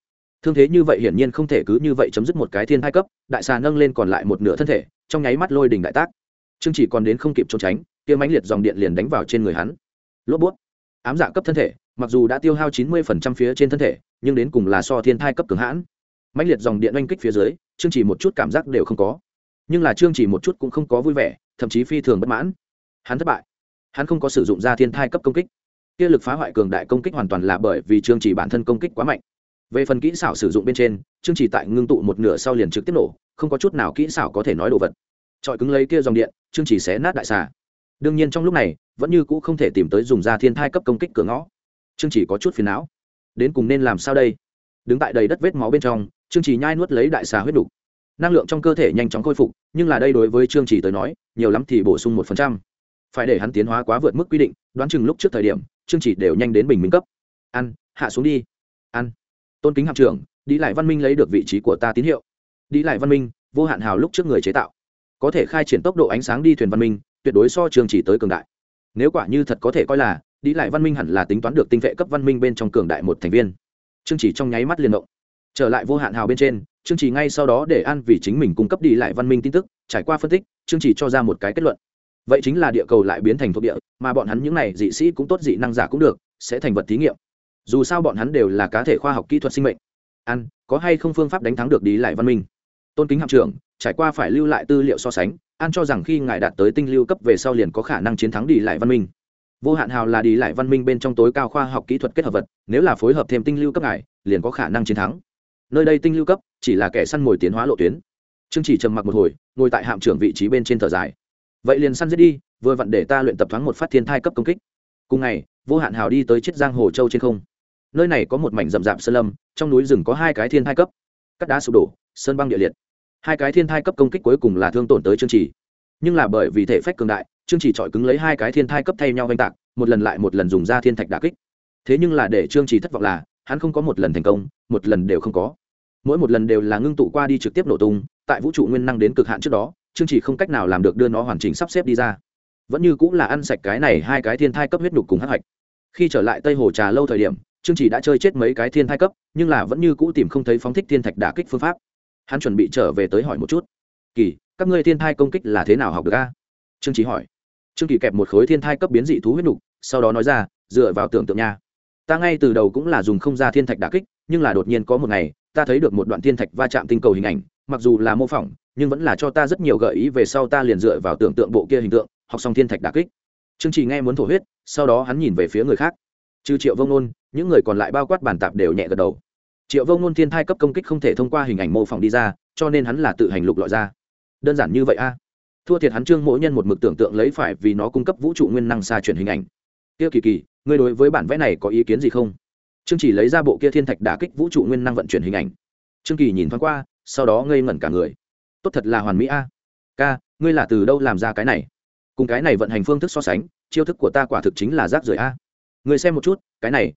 thương thế như vậy hiển nhiên không thể cứ như vậy chấm dứt một cái thiên thai cấp. Đại xà nâng lên còn lại một nửa thân thể, trong nháy mắt lôi đình đại tác. Trương Chỉ còn đến không kịp trốn tránh, kia mãnh liệt dòng điện liền đánh vào trên người hắn. Lốp bút. Ám dạ cấp thân thể, mặc dù đã tiêu hao 90% phía trên thân thể, nhưng đến cùng là so thiên thai cấp cường hãn. Mãnh liệt dòng điện oanh kích phía dưới, Trương Chỉ một chút cảm giác đều không có. Nhưng là Trương Chỉ một chút cũng không có vui vẻ, thậm chí phi thường bất mãn. Hắn thất bại. Hắn không có sử dụng ra thiên thai cấp công kích. Kia lực phá hoại cường đại công kích hoàn toàn là bởi vì Trương Chỉ bản thân công kích quá mạnh. Về phần kỹ xảo sử dụng bên trên, Trương Chỉ tại ngưng tụ một nửa sau liền trực tiếp nổ, không có chút nào kỹ xảo có thể nói đồ vật. Trọi cứng lấy kia dòng điện, Trương Chỉ xé nát đại xà. Đương nhiên trong lúc này, vẫn như cũ không thể tìm tới dùng ra thiên thai cấp công kích cửa ngõ. Trương Chỉ có chút phiền não. Đến cùng nên làm sao đây? Đứng tại đầy đất vết máu bên trong, Trương Chỉ nhai nuốt lấy đại xà huyết đủ. Năng lượng trong cơ thể nhanh chóng khôi phục, nhưng là đây đối với Trương Chỉ tới nói, nhiều lắm thì bổ sung 1%. Phải để hắn tiến hóa quá vượt mức quy định, đoán chừng lúc trước thời điểm, Trương Chỉ đều nhanh đến bình minh cấp. Ăn, hạ xuống đi. Ăn. Tôn kính hạm trưởng, đi lại văn minh lấy được vị trí của ta tín hiệu. Đi lại văn minh, vô hạn hào lúc trước người chế tạo, có thể khai triển tốc độ ánh sáng đi thuyền văn minh, tuyệt đối so Trương Chỉ tới cường đại. Nếu quả như thật có thể coi là, đi lại văn minh hẳn là tính toán được tinh vệ cấp văn minh bên trong cường đại một thành viên. Trương Chỉ trong nháy mắt liền động. Trở lại vô hạn hào bên trên, Trương Chỉ ngay sau đó để An vì chính mình cung cấp đi lại văn minh tin tức, trải qua phân tích, Trương Chỉ cho ra một cái kết luận. Vậy chính là địa cầu lại biến thành thuộc địa, mà bọn hắn những này dị sĩ cũng tốt, dị năng giả cũng được, sẽ thành vật thí nghiệm. Dù sao bọn hắn đều là cá thể khoa học kỹ thuật sinh mệnh. An, có hay không phương pháp đánh thắng được đi lại văn minh? Tôn kính hạm trưởng, trải qua phải lưu lại tư liệu so sánh, An cho rằng khi ngài đạt tới tinh lưu cấp về sau liền có khả năng chiến thắng đi lại văn minh. Vô hạn hào là đi lại văn minh bên trong tối cao khoa học kỹ thuật kết hợp vật, nếu là phối hợp thêm tinh lưu cấp ngài, liền có khả năng chiến thắng. Nơi đây tinh lưu cấp chỉ là kẻ săn mồi tiến hóa lộ tuyến. Trương Chỉ trầm mặc một hồi, ngồi tại hạm trưởng vị trí bên trên thở dài. Vậy liền săn giết đi, vừa vặn để ta luyện tập thoáng một phát thiên thai cấp công kích. Cùng ngày, vô hạn hào đi tới chiết giang hồ châu trên không. Nơi này có một mảnh rậm rạp sơn lâm, trong núi rừng có hai cái thiên thai cấp, cắt đá sụp đổ, sơn băng địa liệt. Hai cái thiên thai cấp công kích cuối cùng là thương tổn tới Trương Chỉ, nhưng là bởi vì thể phách cường đại, Trương Chỉ chọi cứng lấy hai cái thiên thai cấp thay nhau oanh tạc, một lần lại một lần dùng ra thiên thạch đả kích. Thế nhưng là để Trương Chỉ thất vọng là, hắn không có một lần thành công, một lần đều không có. Mỗi một lần đều là ngưng tụ qua đi trực tiếp nổ tung, tại vũ trụ nguyên năng đến cực hạn trước đó, Trương Chỉ không cách nào làm được đưa nó hoàn chỉnh sắp xếp đi ra. Vẫn như cũng là ăn sạch cái này hai cái thiên thai cấp huyết nhục cùng hắc hạch. Khi trở lại Tây Hồ Trà lâu thời điểm, Trương Chỉ đã chơi chết mấy cái thiên thai cấp, nhưng là vẫn như cũ tìm không thấy phóng thích thiên thạch đả kích phương pháp. Hắn chuẩn bị trở về tới hỏi một chút. Kỳ, các ngươi thiên thai công kích là thế nào học được a? Trương Chỉ hỏi. Trương Kỳ kẹp một khối thiên thai cấp biến dị thú huyết nhục, sau đó nói ra, dựa vào tưởng tượng nha. Ta ngay từ đầu cũng là dùng không ra thiên thạch đả kích, nhưng là đột nhiên có một ngày, ta thấy được một đoạn thiên thạch va chạm tinh cầu hình ảnh, mặc dù là mô phỏng, nhưng vẫn là cho ta rất nhiều gợi ý, về sau ta liền dựa vào tưởng tượng bộ kia hình tượng, học xong thiên thạch đả kích. Trương Chỉ nghe muốn thổ huyết, sau đó hắn nhìn về phía người khác. Trừ Triệu Vông Nôn, những người còn lại bao quát bản tạp đều nhẹ gật đầu. Triệu Vông Nôn thiên thai cấp công kích không thể thông qua hình ảnh mô phỏng đi ra, cho nên hắn là tự hành lục lọi ra. Đơn giản như vậy a? Thua thiệt hắn Trương Mỗ Nhân một mực tưởng tượng lấy phải vì nó cung cấp vũ trụ nguyên năng xa chuyển hình ảnh. Tiêu Kỳ Kỳ, ngươi đối với bản vẽ này có ý kiến gì không? Trương Chỉ lấy ra bộ kia thiên thạch đả kích vũ trụ nguyên năng vận chuyển hình ảnh. Trương Kỳ nhìn thoáng qua, sau đó ngây ngẩn cả người. Tốt thật là hoàn mỹ a. Ca, ngươi là từ đâu làm ra cái này? Cùng cái này vận hành phương thức so sánh, chiêu thức của ta quả thực chính là rác rưởi a. Ngươi xem một chút, cái này,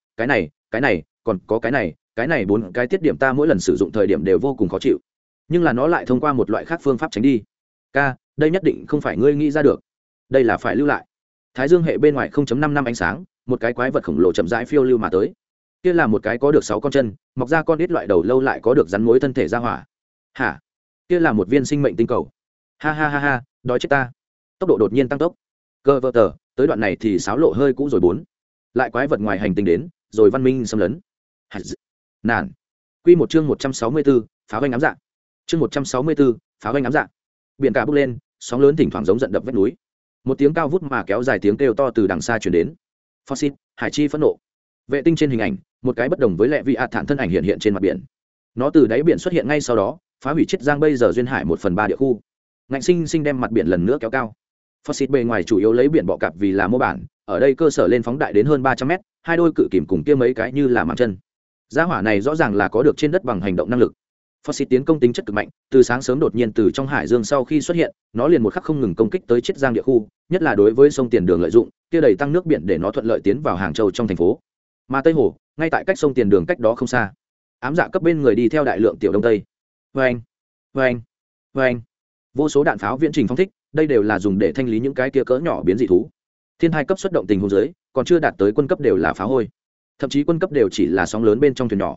còn có cái này bốn cái tiết điểm ta mỗi lần sử dụng thời điểm đều vô cùng khó chịu. Nhưng là nó lại thông qua một loại khác phương pháp tránh đi. Ca, đây nhất định không phải ngươi nghĩ ra được. Đây là phải lưu lại. Thái dương hệ bên ngoài 0.5 năm ánh sáng, một cái quái vật khổng lồ chậm rãi phiêu lưu mà tới. Kia là một cái có được 6 con chân, mọc ra con ít loại đầu lâu lại có được rắn mối thân thể ra hỏa. Hả? Kia là một viên sinh mệnh tinh cầu. Ha ha ha ha, đói chết ta. Tốc độ đột nhiên tăng tốc. Cơ vợ tờ, tới đoạn này thì xáo lộ hơi cũ rồi bốn. Lại quái vật ngoài hành tinh đến, rồi văn minh xâm lấn. Nản. Quy một chương 164, phá vành ám dạ. Chương 164, phá vành ám dạ. Biển cả bốc lên, sóng lớn thỉnh thoảng giống giận đập vách núi. Một tiếng cao vút mà kéo dài tiếng kêu to từ đằng xa truyền đến. Fossil, hải chi phẫn nộ. Vệ tinh trên hình ảnh, một cái bất đồng với lệ vị thản thân ảnh hiện trên mặt biển. Nó từ đáy biển xuất hiện ngay sau đó, phá hủy chiết giang bây giờ duyên hải 1/3 địa khu. Ngạnh sinh đem mặt biển lần nữa kéo cao. Fossil bề ngoài chủ yếu lấy biển bọ cạp vì là mô bản, ở đây cơ sở lên phóng đại đến hơn 300 mét, hai đôi cự kìm cùng kia mấy cái như là mảng chân. Gia hỏa này rõ ràng là có được trên đất bằng hành động năng lực. Fossil tiến công tính chất cực mạnh, từ sáng sớm đột nhiên từ trong hải dương sau khi xuất hiện, nó liền một khắc không ngừng công kích tới chiết giang địa khu, nhất là đối với sông Tiền Đường lợi dụng, kia đầy tăng nước biển để nó thuận lợi tiến vào Hàng Châu trong thành phố. Mà Tây Hồ, ngay tại cách sông Tiền Đường cách đó không xa. Ám dạ cấp bên người đi theo đại lượng tiểu đông tây. Vâng, vâng, vâng. Vô số đạn pháo viễn trình phóng thích, đây đều là dùng để thanh lý những cái kia cỡ nhỏ biến dị thú. Thiên hai cấp xuất động tình huống dưới, còn chưa đạt tới quân cấp đều là phá hôi. Thậm chí quân cấp đều chỉ là sóng lớn bên trong thuyền nhỏ.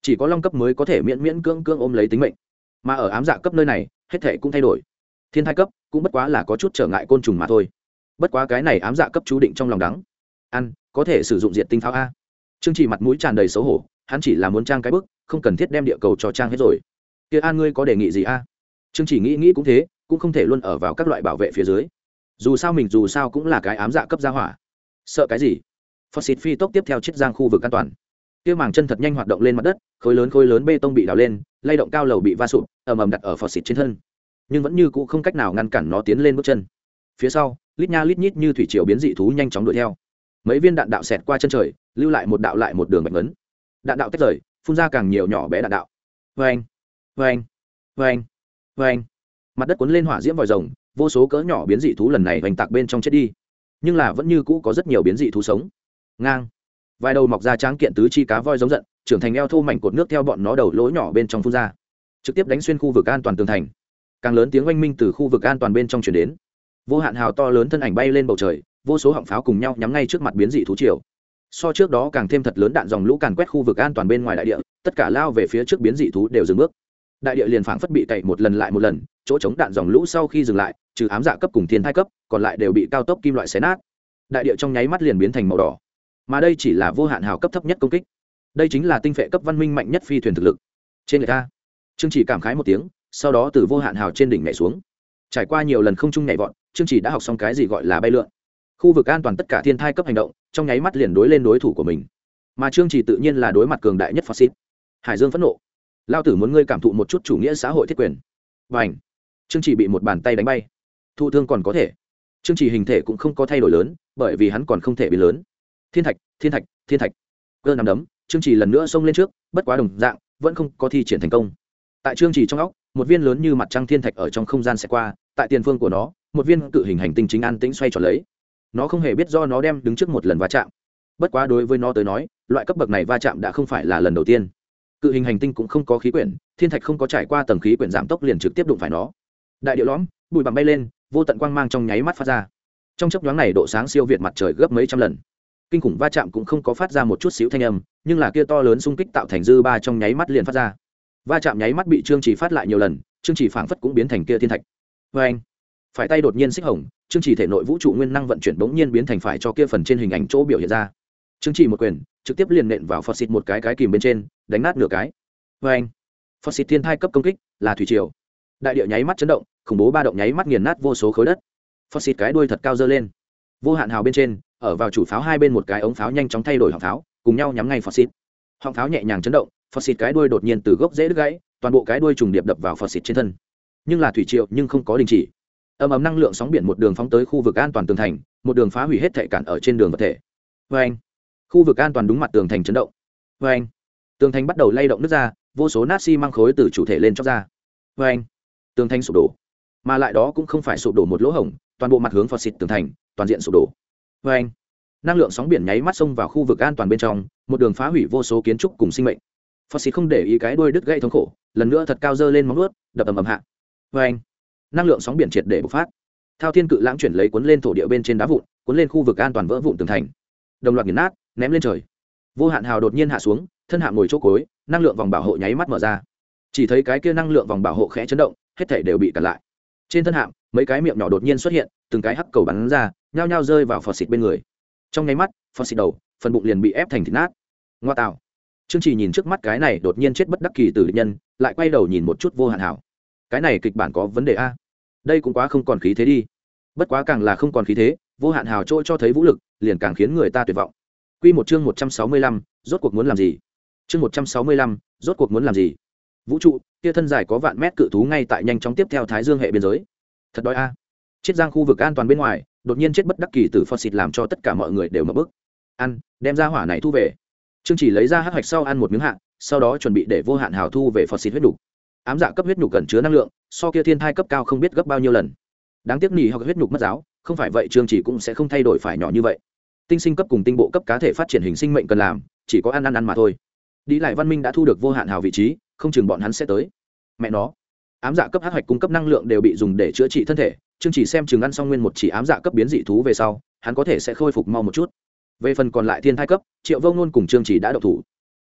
chỉ có long cấp mới có thể miễn miễn cưỡng cưỡng ôm lấy tính mệnh, mà ở ám dạ cấp nơi này hết thể cũng thay đổi. Thiên thai cấp cũng bất quá là có chút trở ngại côn trùng mà thôi. Bất quá cái này ám dạ cấp chú định trong lòng đắng, ăn có thể sử dụng diệt tinh pháo a. Trương Chỉ mặt mũi tràn đầy xấu hổ, hắn chỉ là muốn trang cái bức, không cần thiết đem địa cầu cho trang hết rồi. Kia An ngươi có đề nghị gì a? Trương Chỉ nghĩ cũng thế, cũng không thể luôn ở vào các loại bảo vệ phía dưới. Dù sao cũng là cái ám dạ cấp gia hỏa. Sợ cái gì? Phosphit phi tốc tiếp theo chiết giang khu vực an toàn. Kia màng chân thật nhanh hoạt động lên mặt đất, khối lớn bê tông bị đào lên, lay động cao lầu bị va sụp, ầm ầm đặt ở Phosphit trên thân. Nhưng vẫn như cũ không cách nào ngăn cản nó tiến lên bước chân. Phía sau, lít nha lít nhít như thủy triều biến dị thú nhanh chóng đuổi theo. Mấy viên đạn đạo xẹt qua chân trời, lưu lại một đạo lại một đường bạch ngấn. Đạn đạo tách rời, phun ra càng nhiều nhỏ bé đạn đạo. Vâng, vâng, vâng, vâng. Mặt đất cuốn lên hỏa diễm vòi rồng, vô số cỡ nhỏ biến dị thú lần này hoành tạc bên trong chết đi. Nhưng là vẫn như cũ có rất nhiều biến dị thú sống. Ngang, vài đầu mọc ra tráng kiện tứ chi cá voi giống giận, trưởng thành eo thô mảnh cột nước theo bọn nó đầu lỗ nhỏ bên trong phun ra, trực tiếp đánh xuyên khu vực an toàn tường thành. Càng lớn tiếng oanh minh từ khu vực an toàn bên trong truyền đến. Vô hạn hào to lớn thân ảnh bay lên bầu trời, vô số họng pháo cùng nhau nhắm ngay trước mặt biến dị thú triều. So trước đó càng thêm thật lớn đạn dòng lũ càn quét khu vực an toàn bên ngoài đại địa, tất cả lao về phía trước biến dị thú đều dừng bước. Đại địa liền phảng phất bị cày một lần lại một lần, chỗ chống đạn dòng lũ sau khi dừng lại, trừ ám dạ cấp cùng thiên thai cấp, còn lại đều bị cao tốc kim loại xé nát. Đại địa trong nháy mắt liền biến thành màu đỏ. Mà đây chỉ là vô hạn hào cấp thấp nhất công kích. Đây chính là tinh phệ cấp văn minh mạnh nhất phi thuyền thực lực. Trên người ta, Trương Chỉ cảm khái một tiếng, sau đó từ vô hạn hào trên đỉnh nhảy xuống. Trải qua nhiều lần không trung nhảy vọt, Trương Chỉ đã học xong cái gì gọi là bay lượn. Khu vực an toàn tất cả thiên thai cấp hành động, trong nháy mắt liền đối lên đối thủ của mình. Mà Trương Chỉ tự nhiên là đối mặt cường đại nhất Phosphit. Hải Dương phẫn nộ, lao tử muốn ngươi cảm thụ một chút chủ nghĩa xã hội thiết quyền. Bành! Trương Chỉ bị một bàn tay đánh bay. Thụ thương còn có thể. Trương Chỉ hình thể cũng không có thay đổi lớn, bởi vì hắn còn không thể biến lớn. Thiên thạch, thiên thạch, thiên thạch. Cơ nắm đấm, Trương Chỉ lần nữa xông lên trước, bất quá đồng dạng, vẫn không có thi triển thành công. Tại Trương Chỉ trong óc, một viên lớn như mặt trăng thiên thạch ở trong không gian sẽ qua, tại tiền phương của nó, một viên cự hình hành tinh chính an tĩnh xoay tròn lấy. Nó không hề biết do nó đem đứng trước một lần va chạm. Bất quá đối với nó tới nói, loại cấp bậc này va chạm đã không phải là lần đầu tiên. Cự hình hành tinh cũng không có khí quyển, thiên thạch không có trải qua tầng khí quyển giảm tốc liền trực tiếp đụng phải nó. Đại địa lõm, bụi bặm bay lên, vô tận quang mang trong nháy mắt phát ra. Trong chớp nhoáng này độ sáng siêu việt mặt trời gấp mấy trăm lần. Kinh khủng va chạm cũng không có phát ra một chút xíu thanh âm, nhưng là kia to lớn xung kích tạo thành dư ba trong nháy mắt liền phát ra. Va chạm nháy mắt bị Trương Chỉ phát lại nhiều lần, Trương Chỉ phảng phất cũng biến thành kia thiên thạch. Và anh, phải tay đột nhiên xích hồng, Trương Chỉ thể nội vũ trụ nguyên năng vận chuyển bỗng nhiên biến thành phải cho kia phần trên hình ảnh chỗ biểu hiện ra. Trương Chỉ một quyền, trực tiếp liền nện vào Phosphit một cái kìm bên trên, đánh nát nửa cái. Và anh, Phosphit thiên thai cấp công kích, là thủy triều. Đại địa nháy mắt chấn động, khủng bố ba động nháy mắt nghiền nát vô số khối đất. Phosphit cái đuôi thật cao dơ lên. Vô hạn hào bên trên, ở vào chủ pháo hai bên một cái ống pháo nhanh chóng thay đổi họng pháo, cùng nhau nhắm ngay Phosphit. Họng pháo nhẹ nhàng chấn động, Phosphit cái đuôi đột nhiên từ gốc rễ đứt gãy, toàn bộ cái đuôi trùng điệp đập vào Phosphit trên thân. Nhưng là thủy triều nhưng không có đình chỉ. Ầm năng lượng sóng biển một đường phóng tới khu vực an toàn tường thành, một đường phá hủy hết thảy cản ở trên đường vật thể. Anh, khu vực an toàn đúng mặt tường thành chấn động. Anh, tường thành bắt đầu lay động nứt ra, vô số nát xi măng khối từ chủ thể lên chóc ra. Anh, tường thành sụp đổ, mà lại đó cũng không phải sụp đổ một lỗ hổng, toàn bộ mặt hướng Phosphit tường thành, toàn diện sụp đổ. Anh, năng lượng sóng biển nháy mắt xông vào khu vực an toàn bên trong, một đường phá hủy vô số kiến trúc cùng sinh mệnh. Phosphit không để ý cái đuôi đứt gãy thống khổ, lần nữa thật cao dơ lên móng vuốt, đập ầm hạ. Anh, năng lượng sóng biển triệt để bộc phát. Thao thiên cự lãng chuyển lấy cuốn lên thổ địa bên trên đá vụn, cuốn lên khu vực an toàn vỡ vụn tường thành, đồng loạt nghiền nát, ném lên trời. Vô hạn hào đột nhiên hạ xuống, thân hạng ngồi chỗ cối, năng lượng vòng bảo hộ nháy mắt mở ra. Chỉ thấy cái kia năng lượng vòng bảo hộ khẽ chấn động, hết thảy đều bị cản lại. Trên thân hạng, mấy cái miệng nhỏ đột nhiên xuất hiện, từng cái hắc cầu bắn ra, nhao nhao rơi vào Phosphit bên người. Trong nháy mắt, Phosphit đầu, phần bụng liền bị ép thành thịt nát. Ngoa tạo. Trương Chỉ nhìn trước mắt cái này đột nhiên chết bất đắc kỳ tử địch nhân, lại quay đầu nhìn một chút vô hạn hào. Cái này kịch bản có vấn đề a. Đây cũng quá không còn khí thế đi. Bất quá càng là không còn khí thế, vô hạn hào trôi cho thấy vũ lực, liền càng khiến người ta tuyệt vọng. Quy một chương 165, rốt cuộc muốn làm gì? Chương 165, rốt cuộc muốn làm gì? Vũ trụ, kia thân dài có vạn mét cự thú ngay tại nhanh chóng tiếp theo Thái Dương hệ biên giới. Thật đói a. Chết giang khu vực an toàn bên ngoài, đột nhiên chết bất đắc kỳ tử Phosphit làm cho tất cả mọi người đều ngộp bức. Ăn, đem ra hỏa này thu về. Trương Chỉ lấy ra hắc hạch sau ăn một miếng hạ, sau đó chuẩn bị để vô hạn hào thu về Phosphit huyết đủ. Ám dạ cấp huyết nhục cần chứa năng lượng, so kia thiên thai cấp cao không biết gấp bao nhiêu lần. Đáng tiếc nỉ hoặc huyết nhục mất giáo, không phải vậy Trương Chỉ cũng sẽ không thay đổi phải nhỏ như vậy. Tinh sinh cấp cùng tinh bộ cấp cá thể phát triển hình sinh mệnh cần làm, chỉ có ăn mà thôi. Đi lại văn minh đã thu được vô hạn hào vị trí, không chừng bọn hắn sẽ tới. Mẹ nó, ám dạ cấp hắc hạch cung cấp năng lượng đều bị dùng để chữa trị thân thể, Trương Chỉ xem chừng ăn xong nguyên một chỉ ám dạ cấp biến dị thú về sau, hắn có thể sẽ khôi phục mau một chút. Về phần còn lại thiên thai cấp, Triệu Vô Ngôn cùng Trương Chỉ đã động thủ.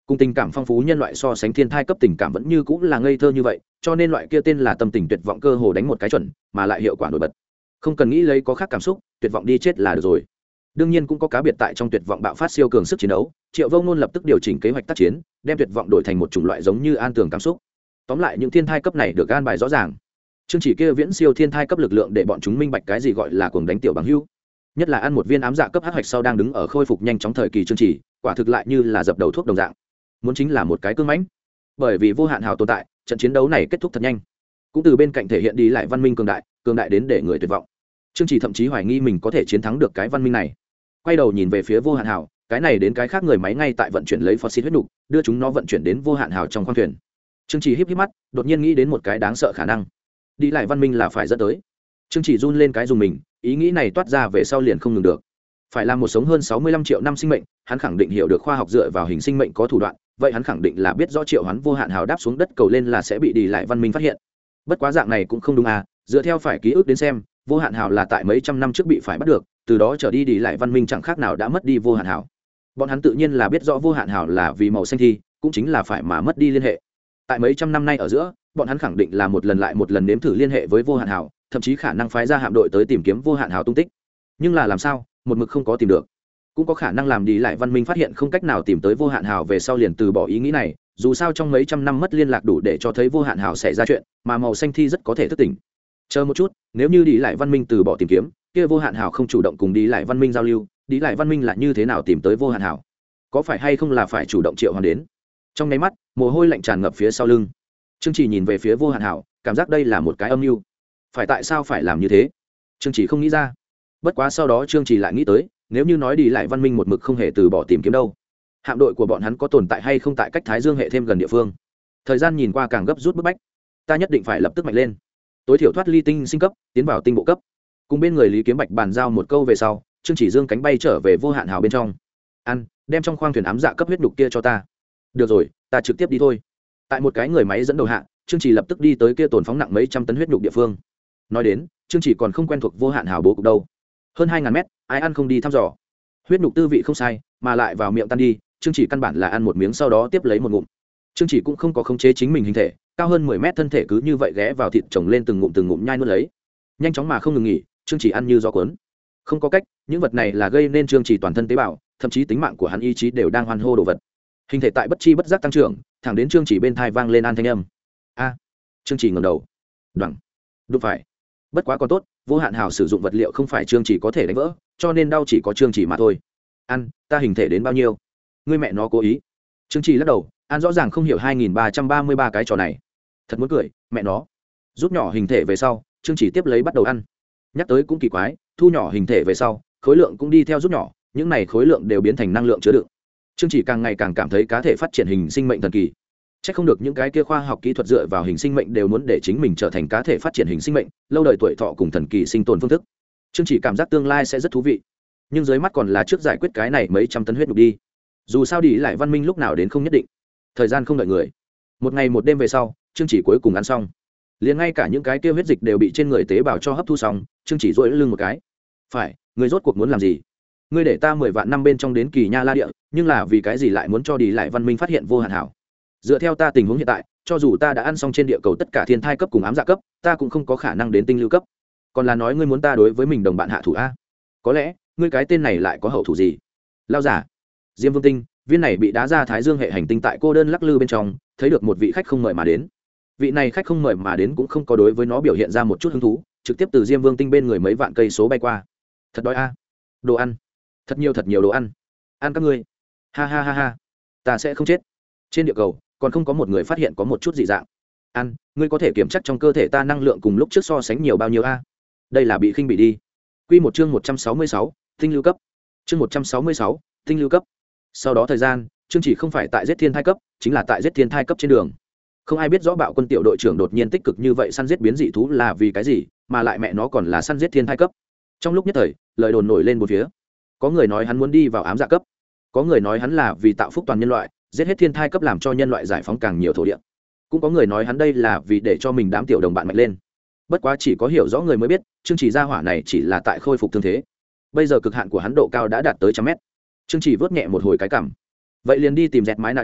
cùng tình cảm phong phú nhân loại so sánh, thiên thai cấp tình cảm vẫn như cũng là ngây thơ như vậy, cho nên loại kia tên là tâm tình tuyệt vọng cơ hồ đánh một cái chuẩn, mà lại hiệu quả nổi bật. Không cần nghĩ lấy có khác cảm xúc, tuyệt vọng đi chết là được rồi. Đương nhiên cũng có cá biệt tại trong tuyệt vọng bạo phát siêu cường sức chiến đấu, Triệu Vô Ngôn lập tức điều chỉnh kế hoạch tác chiến, đem tuyệt vọng đổi thành một chủng loại giống như an tường cảm xúc. Tóm lại những thiên thai cấp này được an bài rõ ràng. Chương chỉ kia viễn siêu thiên thai cấp lực lượng để bọn chúng minh bạch cái gì gọi là cuồng đánh tiểu bằng hữu. Nhất là ăn một viên ám dạ cấp hắc hoạch sau đang đứng ở khôi phục nhanh chóng thời kỳ chương chỉ, quả thực lại như là dập đầu thuốc đồng dạng. Muốn chính là một cái cương mãnh. Bởi vì vô hạn hào tồn tại, trận chiến đấu này kết thúc thật nhanh. Cũng từ bên cạnh thể hiện đi lại văn minh cường đại đến để người tuyệt vọng. Chương chỉ thậm chí hoài nghi mình có thể chiến thắng được cái văn minh này. Quay đầu nhìn về phía vô hạn hào, cái này đến cái khác người máy ngay tại vận chuyển lấy phosphit huyết nục, đưa chúng nó vận chuyển đến vô hạn hào trong khoang thuyền. Chương chỉ híp híp mắt, đột nhiên nghĩ đến một cái đáng sợ khả năng. Đi lại văn minh là phải dẫn tới. Chương chỉ run lên cái dùng mình, ý nghĩ này toát ra về sau liền không ngừng được. Phải làm một sống hơn 65 triệu năm sinh mệnh, hắn khẳng định hiểu được khoa học dựa vào hình sinh mệnh có thủ đoạn, vậy hắn khẳng định là biết rõ triệu hoán vô hạn hào đáp xuống đất cầu lên là sẽ bị đi lại văn minh phát hiện. Bất quá dạng này cũng không đúng à, dựa theo phải ký ức đến xem, vô hạn hào là tại mấy trăm năm trước bị phải bắt được, từ đó trở đi lại văn minh chẳng khác nào đã mất đi vô hạn hào. Bọn hắn tự nhiên là biết rõ vô hạn hào là vì màu xanh thi, cũng chính là phải mà mất đi liên hệ. Tại mấy trăm năm nay ở giữa, bọn hắn khẳng định là một lần lại một lần nếm thử liên hệ với vô hạn hào, thậm chí khả năng phái ra hạm đội tới tìm kiếm vô hạn hào tung tích. Nhưng là làm sao, một mực không có tìm được. Cũng có khả năng làm đi lại văn minh phát hiện không cách nào tìm tới vô hạn hào về sau liền từ bỏ ý nghĩ này, dù sao trong mấy trăm năm mất liên lạc đủ để cho thấy vô hạn hào xảy ra chuyện, mà màu xanh thi rất có thể thức tỉnh. Chờ một chút, nếu như đi lại văn minh từ bỏ tìm kiếm, kia vô hạn hào không chủ động cùng đi lại văn minh giao lưu, đi lại văn minh là như thế nào tìm tới vô hạn hào? Có phải hay không là phải chủ động triệu hoán đến? Trong nháy mắt, mồ hôi lạnh tràn ngập phía sau lưng. Trương Chỉ nhìn về phía vô hạn hào, cảm giác đây là một cái âm mưu. Phải tại sao phải làm như thế? Trương Chỉ không nghĩ ra. Bất quá sau đó Trương Chỉ lại nghĩ tới, nếu như nói đi lại văn minh một mực không hề từ bỏ tìm kiếm đâu, hạm đội của bọn hắn có tồn tại hay không tại cách Thái Dương hệ thêm gần địa phương? Thời gian nhìn qua càng gấp rút bức bách, ta nhất định phải lập tức mạnh lên, tối thiểu thoát ly tinh sinh cấp, tiến vào tinh bộ cấp. Cùng bên người Lý Kiếm Bạch bàn giao một câu về sau, Trương Chỉ dương cánh bay trở về vô hạn hào bên trong. Ăn, đem trong khoang thuyền ám dạ cấp huyết đục kia cho ta. Được rồi, ta trực tiếp đi thôi. Tại một cái người máy dẫn đầu hạ, Trương Chỉ lập tức đi tới kia tồn phóng nặng mấy trăm tấn huyết nhục địa phương. Nói đến, Trương Chỉ còn không quen thuộc vô hạn hào bố cục đâu. Hơn 2000 mét, ai ăn không đi thăm dò. Huyết nhục tư vị không sai, mà lại vào miệng tan đi, Trương Chỉ căn bản là ăn một miếng sau đó tiếp lấy một ngụm. Trương Chỉ cũng không có khống chế chính mình hình thể, cao hơn 10 mét thân thể cứ như vậy ghé vào thịt chồng lên từng ngụm nhai nuốt lấy. Nhanh chóng mà không ngừng nghỉ, Trương Chỉ ăn như gió cuốn. Không có cách, những vật này là gây nên Trương Chỉ toàn thân tế bào, thậm chí tính mạng của hắn ý chí đều đang hoan hô đồ vật. Hình thể tại bất chi bất giác tăng trưởng, thẳng đến Trương Chỉ bên tai vang lên an thanh âm. A! Trương Chỉ ngẩng đầu. Đoằng. Đúng phải. Bất quá còn tốt, vô hạn hào sử dụng vật liệu không phải Trương Chỉ có thể đánh vỡ, cho nên đau chỉ có Trương Chỉ mà thôi. Ăn, ta hình thể đến bao nhiêu? Ngươi mẹ nó cố ý. Trương Chỉ lắc đầu, ăn rõ ràng không hiểu 2333 cái trò này. Thật muốn cười, mẹ nó. Rút nhỏ hình thể về sau, Trương Chỉ tiếp lấy bắt đầu ăn. Nhắc tới cũng kỳ quái, thu nhỏ hình thể về sau, khối lượng cũng đi theo rút nhỏ, những này khối lượng đều biến thành năng lượng chứa đựng. Trương Chỉ càng ngày càng cảm thấy cá thể phát triển hình sinh mệnh thần kỳ. Chắc không được những cái kia khoa học kỹ thuật dựa vào hình sinh mệnh đều muốn để chính mình trở thành cá thể phát triển hình sinh mệnh, lâu đời tuổi thọ cùng thần kỳ sinh tồn phương thức. Trương Chỉ cảm giác tương lai sẽ rất thú vị, nhưng dưới mắt còn là trước giải quyết cái này mấy trăm tấn huyết nhục đi. Dù sao đi lại văn minh lúc nào đến không nhất định, thời gian không đợi người. Một ngày một đêm về sau, Trương Chỉ cuối cùng ăn xong, liền ngay cả những cái kia huyết dịch đều bị trên người tế bào cho hấp thu xong. Trương Chỉ duỗi lưng một cái. Phải, ngươi rốt cuộc muốn làm gì? Ngươi để ta 10 vạn năm bên trong đến Kỳ Nha La Địa, nhưng là vì cái gì lại muốn cho đi lại văn minh phát hiện vô hạn hảo? Dựa theo ta tình huống hiện tại, cho dù ta đã ăn xong trên địa cầu tất cả thiên thai cấp cùng ám dạ cấp, ta cũng không có khả năng đến tinh lưu cấp. Còn là nói ngươi muốn ta đối với mình đồng bạn hạ thủ a? Có lẽ ngươi cái tên này lại có hậu thủ gì? Lao giả. Diêm Vương Tinh, viên này bị đá ra Thái Dương hệ hành tinh tại cô đơn lắc lư bên trong, thấy được một vị khách không mời mà đến. Vị này khách không mời mà đến cũng không có đối với nó biểu hiện ra một chút hứng thú, trực tiếp từ Diêm Vương Tinh bên người mấy vạn cây số bay qua. Thật đói a. Đồ ăn. Thật nhiều đồ ăn. Ăn các ngươi. Ha ha ha ha. Ta sẽ không chết. Trên địa cầu còn không có một người phát hiện có một chút dị dạng. Ăn, ngươi có thể kiểm tra trong cơ thể ta năng lượng cùng lúc trước so sánh nhiều bao nhiêu a? Đây là bị khinh bị đi. Quy một chương 166, tinh lưu cấp. Chương 166, tinh lưu cấp. Sau đó thời gian, chương chỉ không phải tại giết thiên thai cấp, chính là tại giết thiên thai cấp trên đường. Không ai biết rõ bạo quân tiểu đội trưởng đột nhiên tích cực như vậy săn giết biến dị thú là vì cái gì, mà lại mẹ nó còn là săn giết thiên thai cấp. Trong lúc nhất thời, lời đồn nổi lên một phía. Có người nói hắn muốn đi vào ám dạ cấp, có người nói hắn là vì tạo phúc toàn nhân loại, giết hết thiên thai cấp làm cho nhân loại giải phóng càng nhiều thổ địa, cũng có người nói hắn đây là vì để cho mình đám tiểu đồng bạn mạnh lên. Bất quá chỉ có hiểu rõ người mới biết, chương chỉ gia hỏa này chỉ là tại khôi phục thương thế. Bây giờ cực hạn của hắn độ cao đã đạt tới 100 mét. Chương chỉ vớt nhẹ một hồi cái cằm. Vậy liền đi tìm dẹt mái nạ đi,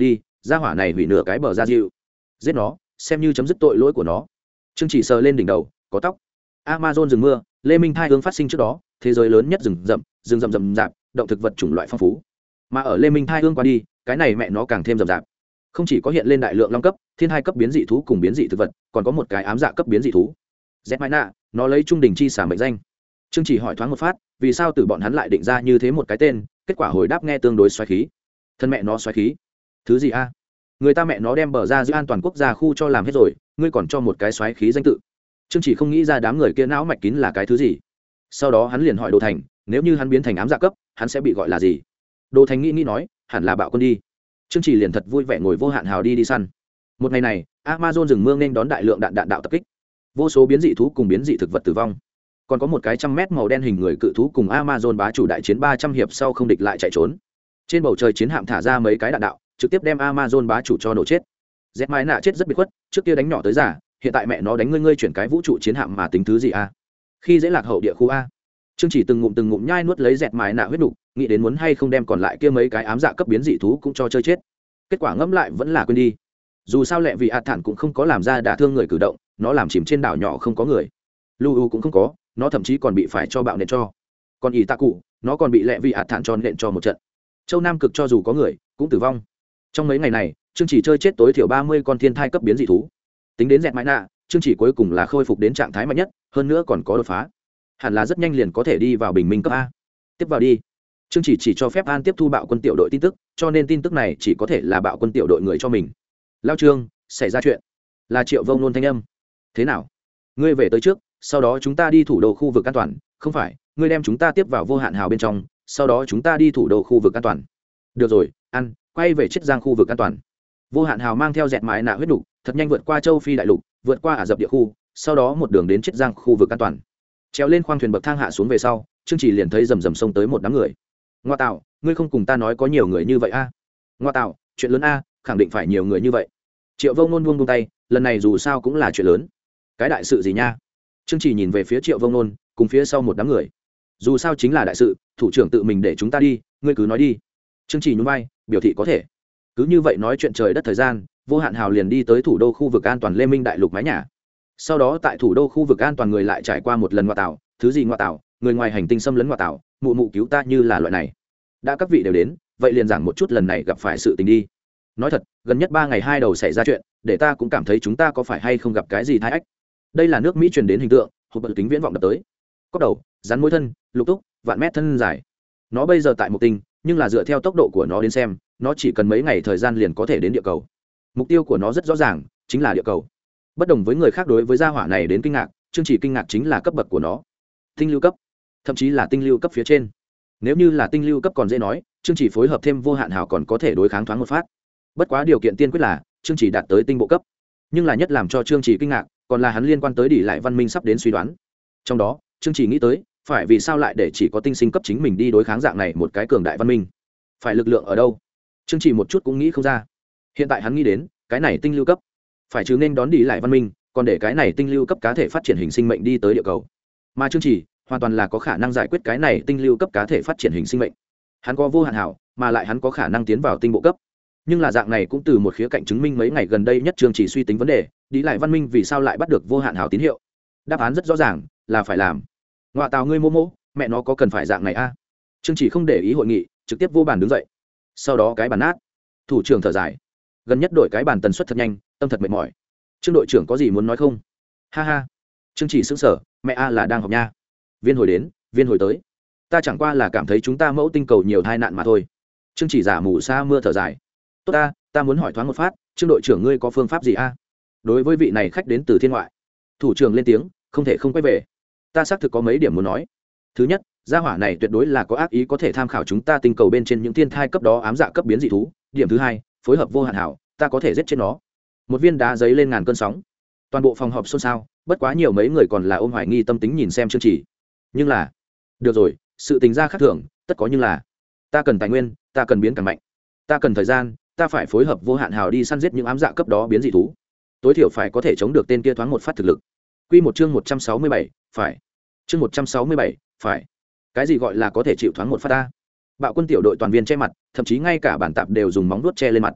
gia hỏa này hủy nửa cái bờ ra dịu, giết nó xem như chấm dứt tội lỗi của nó. Trương Chỉ sờ lên đỉnh đầu có tóc. Amazon rừng mưa, lê minh thai hướng phát sinh trước đó, thế giới lớn nhất rừng rậm rậm rạp, động thực vật chủng loại phong phú. Mà ở lê minh thai hương qua đi, cái này mẹ nó càng thêm rậm rạp. Không chỉ có hiện lên đại lượng long cấp, thiên hai cấp biến dị thú cùng biến dị thực vật, còn có một cái ám dạ cấp biến dị thú. Zmina, nó lấy trung đỉnh chi xả mệnh danh. Trương Chỉ hỏi thoáng một phát, vì sao từ bọn hắn lại định ra như thế một cái tên, kết quả hồi đáp nghe tương đối xoáy khí. Thân mẹ nó xoáy khí. Thứ gì a? Người ta mẹ nó đem bờ ra giữ an toàn quốc gia khu cho làm hết rồi, ngươi còn cho một cái xoáy khí danh tự. Trương Chỉ không nghĩ ra đám người kia não mạch kín là cái thứ gì. Sau đó hắn liền hỏi Đồ Thành, nếu như hắn biến thành ám dạ cấp, hắn sẽ bị gọi là gì? Đồ Thành nghĩ nói, hẳn là bạo quân đi. Trương Chỉ liền thật vui vẻ ngồi vô hạn hào đi săn. Một ngày này, Amazon rừng mưa nên đón đại lượng đạn đạo tập kích, vô số biến dị thú cùng biến dị thực vật tử vong, còn có một cái 100 mét màu đen hình người cự thú cùng Amazon bá chủ đại chiến 300 hiệp sau không địch lại chạy trốn. Trên bầu trời chiến hạm thả ra mấy cái đạn đạo, trực tiếp đem Amazon bá chủ cho nổ chết. Dẹt Mai nạ chết rất biệt khuất, trước kia đánh nhỏ tới giả, hiện tại mẹ nó đánh ngươi chuyển cái vũ trụ chiến hạm mà tính thứ gì a? Khi dễ lạc hậu địa khu a. Trương Chỉ từng ngụm nhai nuốt lấy Dẹt Mai nạ huyết nục, nghĩ đến muốn hay không đem còn lại kia mấy cái ám dạ cấp biến dị thú cũng cho chơi chết. Kết quả ngẫm lại vẫn là quên đi. Dù sao lẹ vì ạt thản cũng không có làm ra đả thương người cử động, nó làm chìm trên đảo nhỏ không có người. Lu cũng không có, nó thậm chí còn bị phải cho bạo nện cho. Còn ỷ tạ cụ, nó còn bị lẹ vì ạt thản cho nện cho một trận. Châu Nam cực cho dù có người cũng tử vong. Trong mấy ngày này, Trương Chỉ chơi chết tối thiểu 30 con thiên thai cấp biến dị thú. Tính đến Dẹt Mãi Nạ, Trương Chỉ cuối cùng là khôi phục đến trạng thái mạnh nhất, hơn nữa còn có đột phá. Hẳn là rất nhanh liền có thể đi vào bình minh cấp A. Tiếp vào đi. Trương Chỉ cho phép An tiếp thu bạo quân tiểu đội tin tức, cho nên tin tức này chỉ có thể là bạo quân tiểu đội người cho mình. Lao Trương, xảy ra chuyện. Là Triệu Vông Nôn thanh âm. Thế nào? Ngươi về tới trước, sau đó chúng ta đi thủ đô khu vực an toàn, không phải, ngươi đem chúng ta tiếp vào vô hạn hào bên trong, sau đó chúng ta đi thủ đô khu vực an toàn. Được rồi, ăn, quay về Chiết Giang khu vực an toàn. Vô hạn hào mang theo Dẹt Mãi Nạ huyết đủ, thật nhanh vượt qua châu Phi đại lục, vượt qua Ả Rập địa khu, sau đó một đường đến Chiết Giang khu vực an toàn. Trèo lên khoang thuyền bậc thang hạ xuống về sau, Trương Chỉ liền thấy rầm xông tới một đám người. Ngoa tạo, ngươi không cùng ta nói có nhiều người như vậy a? Ngoa tạo, chuyện lớn a, khẳng định phải nhiều người như vậy. Triệu Vông Nôn buông tay, lần này dù sao cũng là chuyện lớn. Cái đại sự gì nha? Trương Chỉ nhìn về phía Triệu Vông Nôn, cùng phía sau một đám người. Dù sao chính là đại sự, thủ trưởng tự mình để chúng ta đi, ngươi cứ nói đi. Trương Chỉ nhún vai, biểu thị có thể. Cứ như vậy nói chuyện trời đất thời gian, vô hạn hào liền đi tới thủ đô khu vực an toàn Lê Minh đại lục mái nhà. Sau đó tại thủ đô khu vực an toàn người lại trải qua một lần ngoại tảo, thứ gì ngoại tảo, người ngoài hành tinh xâm lấn ngoại tảo, mụ mụ cứu ta như là loại này. Đã các vị đều đến, vậy liền giảng một chút lần này gặp phải sự tình đi. Nói thật, gần nhất 3 ngày 2 đầu xảy ra chuyện, để ta cũng cảm thấy chúng ta có phải hay không gặp cái gì thái ách. Đây là nước Mỹ truyền đến hình tượng, hộp bật kính viễn vọng đập tới. Cốc đầu, rắn mối thân, lục túc, vạn mét thân dài. Nó bây giờ tại một tinh, nhưng là dựa theo tốc độ của nó đến xem, nó chỉ cần mấy ngày thời gian liền có thể đến địa cầu. Mục tiêu của nó rất rõ ràng, chính là địa cầu. Bất đồng với người khác đối với gia hỏa này đến kinh ngạc, Trương Chỉ kinh ngạc chính là cấp bậc của nó. Tinh lưu cấp, thậm chí là tinh lưu cấp phía trên. Nếu như là tinh lưu cấp còn dễ nói, Trương Chỉ phối hợp thêm vô hạn hào còn có thể đối kháng thoáng một phát. Bất quá điều kiện tiên quyết là Trương Chỉ đạt tới tinh bộ cấp. Nhưng là nhất làm cho Trương Chỉ kinh ngạc, còn là hắn liên quan tới đỉ lại văn minh sắp đến suy đoán. Trong đó, Trương Chỉ nghĩ tới, phải vì sao lại để chỉ có tinh sinh cấp chính mình đi đối kháng dạng này một cái cường đại văn minh? Phải lực lượng ở đâu? Trương Chỉ một chút cũng nghĩ không ra. Hiện tại hắn nghĩ đến, cái này tinh lưu cấp, phải chứ nên đón đi lại văn minh, còn để cái này tinh lưu cấp cá thể phát triển hình sinh mệnh đi tới địa cầu. Mà Trương Chỉ hoàn toàn là có khả năng giải quyết cái này tinh lưu cấp cá thể phát triển hình sinh mệnh. Hắn có vô hạn hảo, mà lại hắn có khả năng tiến vào tinh bộ cấp. Nhưng là dạng này cũng từ một khía cạnh chứng minh mấy ngày gần đây nhất Trương Chỉ suy tính vấn đề, đi lại văn minh vì sao lại bắt được vô hạn hảo tín hiệu. Đáp án rất rõ ràng, là phải làm. Ngoại tào ngươi mô mô, mẹ nó có cần phải dạng này a? Trương Chỉ không để ý hội nghị, trực tiếp vô bàn đứng dậy. Sau đó cái bàn nát. Thủ trưởng thở dài. Gần nhất đổi cái bàn tần suất thật nhanh, tâm thật mệt mỏi. Trương đội trưởng có gì muốn nói không? Ha ha. Trương Chỉ sững sờ, mẹ a là đang học nha. Viên hồi đến, viên hồi tới. Ta chẳng qua là cảm thấy chúng ta mẫu tinh cầu nhiều tai nạn mà thôi. Trương Chỉ giả mù sa mưa thở dài. Tốt ta muốn hỏi thoáng một phát, Trương đội trưởng ngươi có phương pháp gì a? Đối với vị này khách đến từ thiên ngoại. Thủ trưởng lên tiếng, không thể không quay về. Ta xác thực có mấy điểm muốn nói. Thứ nhất, gia hỏa này tuyệt đối là có ác ý có thể tham khảo chúng ta tinh cầu bên trên những thiên thai cấp đó ám dạ cấp biến dị thú. Điểm thứ hai, phối hợp vô hạn hảo, ta có thể giết chết nó. Một viên đá giấy lên ngàn cơn sóng. Toàn bộ phòng họp xôn xao, bất quá nhiều mấy người còn là ôm hoài nghi tâm tính nhìn xem Trương Chỉ. Nhưng là, được rồi, sự tình ra khác thường, tất có nhưng là, ta cần tài nguyên, ta cần biến càng mạnh, ta cần thời gian, ta phải phối hợp vô hạn hào đi săn giết những ám dạ cấp đó biến dị thú. Tối thiểu phải có thể chống được tên kia thoáng một phát thực lực. Quy một chương 167, phải. Chương 167, phải. Cái gì gọi là có thể chịu thoáng một phát ta? Bạo quân tiểu đội toàn viên che mặt, thậm chí ngay cả bản tạp đều dùng móng vuốt che lên mặt.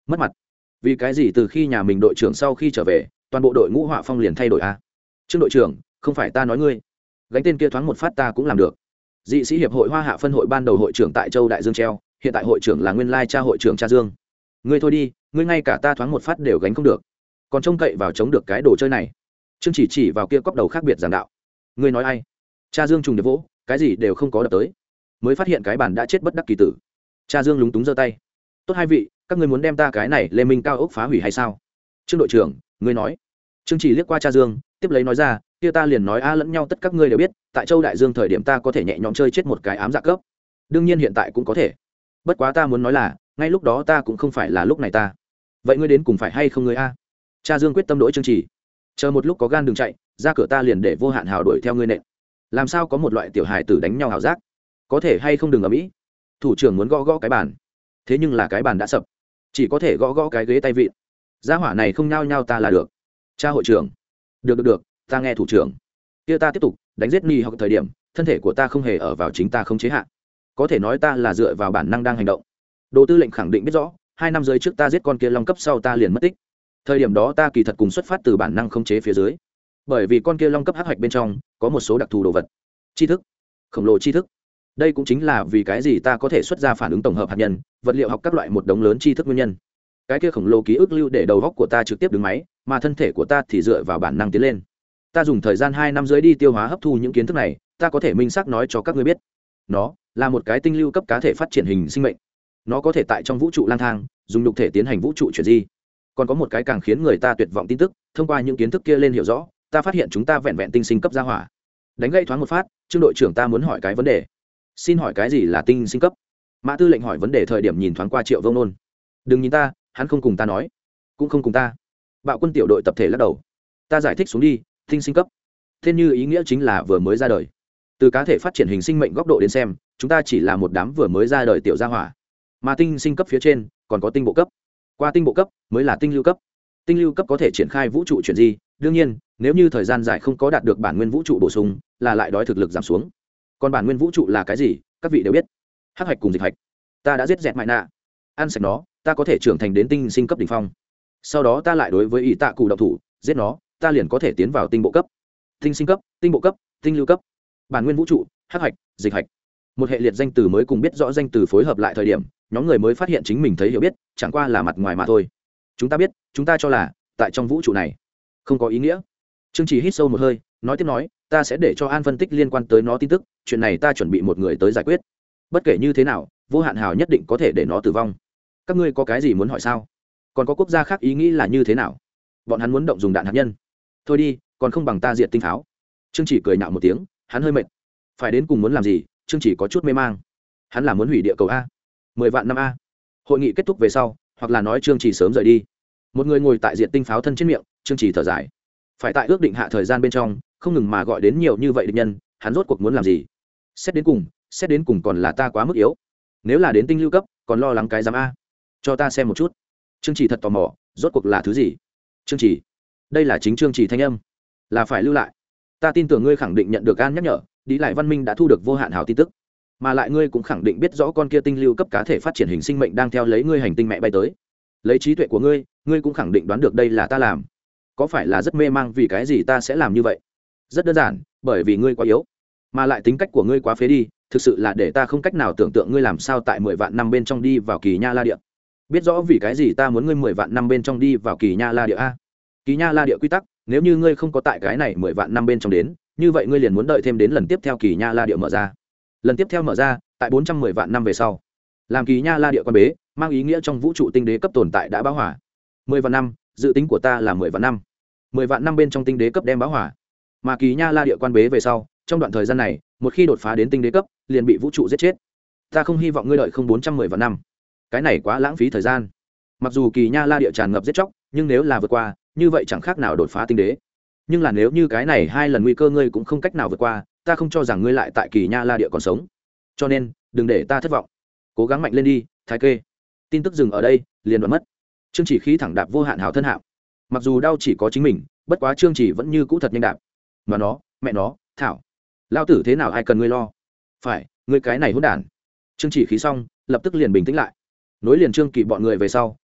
mất mặt. Vì cái gì từ khi nhà mình đội trưởng sau khi trở về toàn bộ đội ngũ họa phong liền thay đổi a? Trương đội trưởng, không phải ta nói ngươi, gánh tên kia thoáng một phát ta cũng làm được. Dị sĩ hiệp hội Hoa Hạ phân hội ban đầu hội trưởng tại Châu Đại Dương treo, hiện tại hội trưởng là nguyên lai cha hội trưởng cha Dương. Ngươi thôi đi, ngươi ngay cả ta thoáng một phát đều gánh không được, còn trông cậy vào chống được cái đồ chơi này. Trương chỉ vào kia cóc đầu khác biệt giảng đạo. Ngươi nói ai? Cha Dương trùng điệp vỗ, cái gì đều không có đập tới, mới phát hiện cái bàn đã chết bất đắc kỳ tử. Cha Dương lúng túng giơ tay. Tốt hai vị, các ngươi muốn đem ta cái này Lê Minh cao ốc phá hủy hay sao? Trương đội trưởng, ngươi nói. Trương chỉ liếc qua cha Dương, tiếp lấy nói ra, kia ta liền nói a lẫn nhau tất các ngươi đều biết, tại Châu Đại Dương thời điểm ta có thể nhẹ nhõm chơi chết một cái ám dạ cấp. Đương nhiên hiện tại cũng có thể. Bất quá ta muốn nói là, ngay lúc đó ta cũng không phải là lúc này ta. Vậy ngươi đến cùng phải hay không ngươi a? Cha Dương quyết tâm đổi Trương chỉ. Chờ một lúc có gan đừng chạy, ra cửa ta liền để Vô Hạn Hào đuổi theo ngươi nện. Làm sao có một loại tiểu hài tử đánh nhau hào giác? Có thể hay không đừng ở mỹ. Thủ trưởng muốn gõ gõ cái bàn. Thế nhưng là cái bàn đã sập, chỉ có thể gõ gõ cái ghế tay vịn. Gia hỏa này không nhao nhao ta là được. Cha hội trưởng. Được, ta nghe thủ trưởng. Kia ta tiếp tục đánh giết ni học thời điểm, thân thể của ta không hề ở vào chính ta không chế hạn. Có thể nói ta là dựa vào bản năng đang hành động. Đồ tư lệnh khẳng định biết rõ, 2 năm dưới trước ta giết con kia long cấp sau ta liền mất tích. Thời điểm đó ta kỳ thật cùng xuất phát từ bản năng không chế phía dưới. Bởi vì con kia long cấp hắc hoạch bên trong có một số đặc thù đồ vật, tri thức, khổng lồ tri thức. Đây cũng chính là vì cái gì ta có thể xuất ra phản ứng tổng hợp hạt nhân, vật liệu học các loại một đống lớn tri thức nguyên nhân. Cái kia khổng lồ ký ức lưu để đầu óc của ta trực tiếp đứng máy, mà thân thể của ta thì dựa vào bản năng tiến lên. Ta dùng thời gian 2 năm dưới đi tiêu hóa hấp thu những kiến thức này, ta có thể minh xác nói cho các ngươi biết, nó là một cái tinh lưu cấp cá thể phát triển hình sinh mệnh. Nó có thể tại trong vũ trụ lang thang, dùng nhục thể tiến hành vũ trụ chuyển di. Còn có một cái càng khiến người ta tuyệt vọng tin tức, thông qua những kiến thức kia lên hiểu rõ, ta phát hiện chúng ta vẹn vẹn tinh sinh cấp gia hỏa. Đánh gây thoáng một phát, Trương đội trưởng ta muốn hỏi cái vấn đề. Xin hỏi cái gì là tinh sinh cấp? Mã tư lệnh hỏi vấn đề thời điểm nhìn thoáng qua Triệu Vông Nôn. Đừng nhìn ta, hắn không cùng ta nói, cũng không cùng ta. Bạo quân tiểu đội tập thể lắc đầu. Ta giải thích xuống đi, tinh sinh cấp tên như ý nghĩa chính là vừa mới ra đời. Từ cá thể phát triển hình sinh mệnh góc độ đến xem, chúng ta chỉ là một đám vừa mới ra đời tiểu gia hỏa, mà tinh sinh cấp phía trên còn có tinh bộ cấp. Qua tinh bộ cấp mới là tinh lưu cấp. Tinh lưu cấp có thể triển khai vũ trụ chuyển di, đương nhiên nếu như thời gian dài không có đạt được bản nguyên vũ trụ bổ sung là lại đói thực lực giảm xuống. Còn bản nguyên vũ trụ là cái gì các vị đều biết, hắc hạch cùng dịch hạch. Ta đã giết dẹt mại nạ, ăn sạch nó, ta có thể trưởng thành đến tinh sinh cấp đỉnh phong. Sau đó ta lại đối với ý tạ cụ động thủ, giết nó, ta liền có thể tiến vào tinh bộ cấp. Tinh sinh cấp, tinh bộ cấp, tinh lưu cấp, bản nguyên vũ trụ, hắc hạch, dịch hạch. Một hệ liệt danh từ mới cùng biết rõ danh từ phối hợp lại thời điểm, nhóm người mới phát hiện chính mình thấy hiểu biết chẳng qua là mặt ngoài mà thôi. Chúng ta biết, chúng ta cho là tại trong vũ trụ này không có ý nghĩa. Trương Chỉ hít sâu một hơi, nói tiếp nói, ta sẽ để cho An phân tích liên quan tới nó tin tức, chuyện này ta chuẩn bị một người tới giải quyết. Bất kể như thế nào, Vô Hạn Hào nhất định có thể để nó tử vong. Các ngươi có cái gì muốn hỏi sao? Còn có quốc gia khác ý nghĩ là như thế nào? Bọn hắn muốn động dùng đạn hạt nhân. Thôi đi, còn không bằng ta diệt tinh pháo. Trương Chỉ cười nhạo một tiếng, hắn hơi mệt. Phải đến cùng muốn làm gì? Trương Chỉ có chút mê mang. Hắn là muốn hủy địa cầu a, 10 vạn năm a. Hội nghị kết thúc về sau, hoặc là nói Trương Chỉ sớm rời đi. Một người ngồi tại diệt tinh pháo thân trên miệng, Trương Chỉ thở dài. Phải tại ước định hạ thời gian bên trong, không ngừng mà gọi đến nhiều như vậy địch nhân, hắn rốt cuộc muốn làm gì? Xét đến cùng còn là ta quá mức yếu. Nếu là đến tinh lưu cấp, còn lo lắng cái giám a. Cho ta xem một chút. Trương Chỉ thật tò mò, rốt cuộc là thứ gì? Trương Chỉ, đây là chính Trương Chỉ thanh âm, là phải lưu lại. Ta tin tưởng ngươi khẳng định nhận được An nhắc nhở, đi lại văn minh đã thu được Vô Hạn Hào tin tức, mà lại ngươi cũng khẳng định biết rõ con kia tinh lưu cấp cá thể phát triển hình sinh mệnh đang theo lấy ngươi hành tinh mẹ bay tới. Lấy trí tuệ của ngươi, ngươi cũng khẳng định đoán được đây là ta làm. Có phải là rất mê mang vì cái gì ta sẽ làm như vậy? Rất đơn giản, bởi vì ngươi quá yếu, mà lại tính cách của ngươi quá phế đi, thực sự là để ta không cách nào tưởng tượng ngươi làm sao tại 10 vạn năm bên trong đi vào Kỳ Nha La Địa. Biết rõ vì cái gì ta muốn ngươi 10 vạn năm bên trong đi vào Kỳ Nha La Địa a? Kỳ Nha La Địa quy tắc, nếu như ngươi không có tại cái này 10 vạn năm bên trong đến, như vậy ngươi liền muốn đợi thêm đến lần tiếp theo Kỳ Nha La Địa mở ra. Lần tiếp theo mở ra, tại 410 vạn năm về sau. Làm Kỳ Nha La Địa quan bế, mang ý nghĩa trong vũ trụ tinh đế cấp tồn tại đã bão hỏa. 10 vạn năm, dự tính của ta là 10 vạn năm. 10 vạn năm bên trong tinh đế cấp đem bão hỏa. Mà Kỳ Nha La Địa quan bế về sau, trong đoạn thời gian này, một khi đột phá đến tinh đế cấp, liền bị vũ trụ giết chết. Ta không hy vọng ngươi đợi không 410 vạn năm. Cái này quá lãng phí thời gian. Mặc dù Kỳ Nha La Địa tràn ngập giết chóc, nhưng nếu là vượt qua, như vậy chẳng khác nào đột phá tinh đế. Nhưng là nếu như cái này 2 lần nguy cơ ngươi cũng không cách nào vượt qua, ta không cho rằng ngươi lại tại Kỳ Nha La Địa còn sống. Cho nên, đừng để ta thất vọng. Cố gắng mạnh lên đi, Thái Kê. Tin tức dừng ở đây, liền đoạn mất. Trương Chỉ khí thẳng đạp Vô Hạn Hào thân hạm. Mặc dù đau chỉ có chính mình, bất quá Trương Chỉ vẫn như cũ thật nhanh đạp. Mà nó, mẹ nó, thảo. Lao tử thế nào ai cần ngươi lo? Phải, ngươi cái này hỗn đản. Trương Chỉ khí xong, lập tức liền bình tĩnh lại. Nối liền Trương Kỳ bọn người về sau,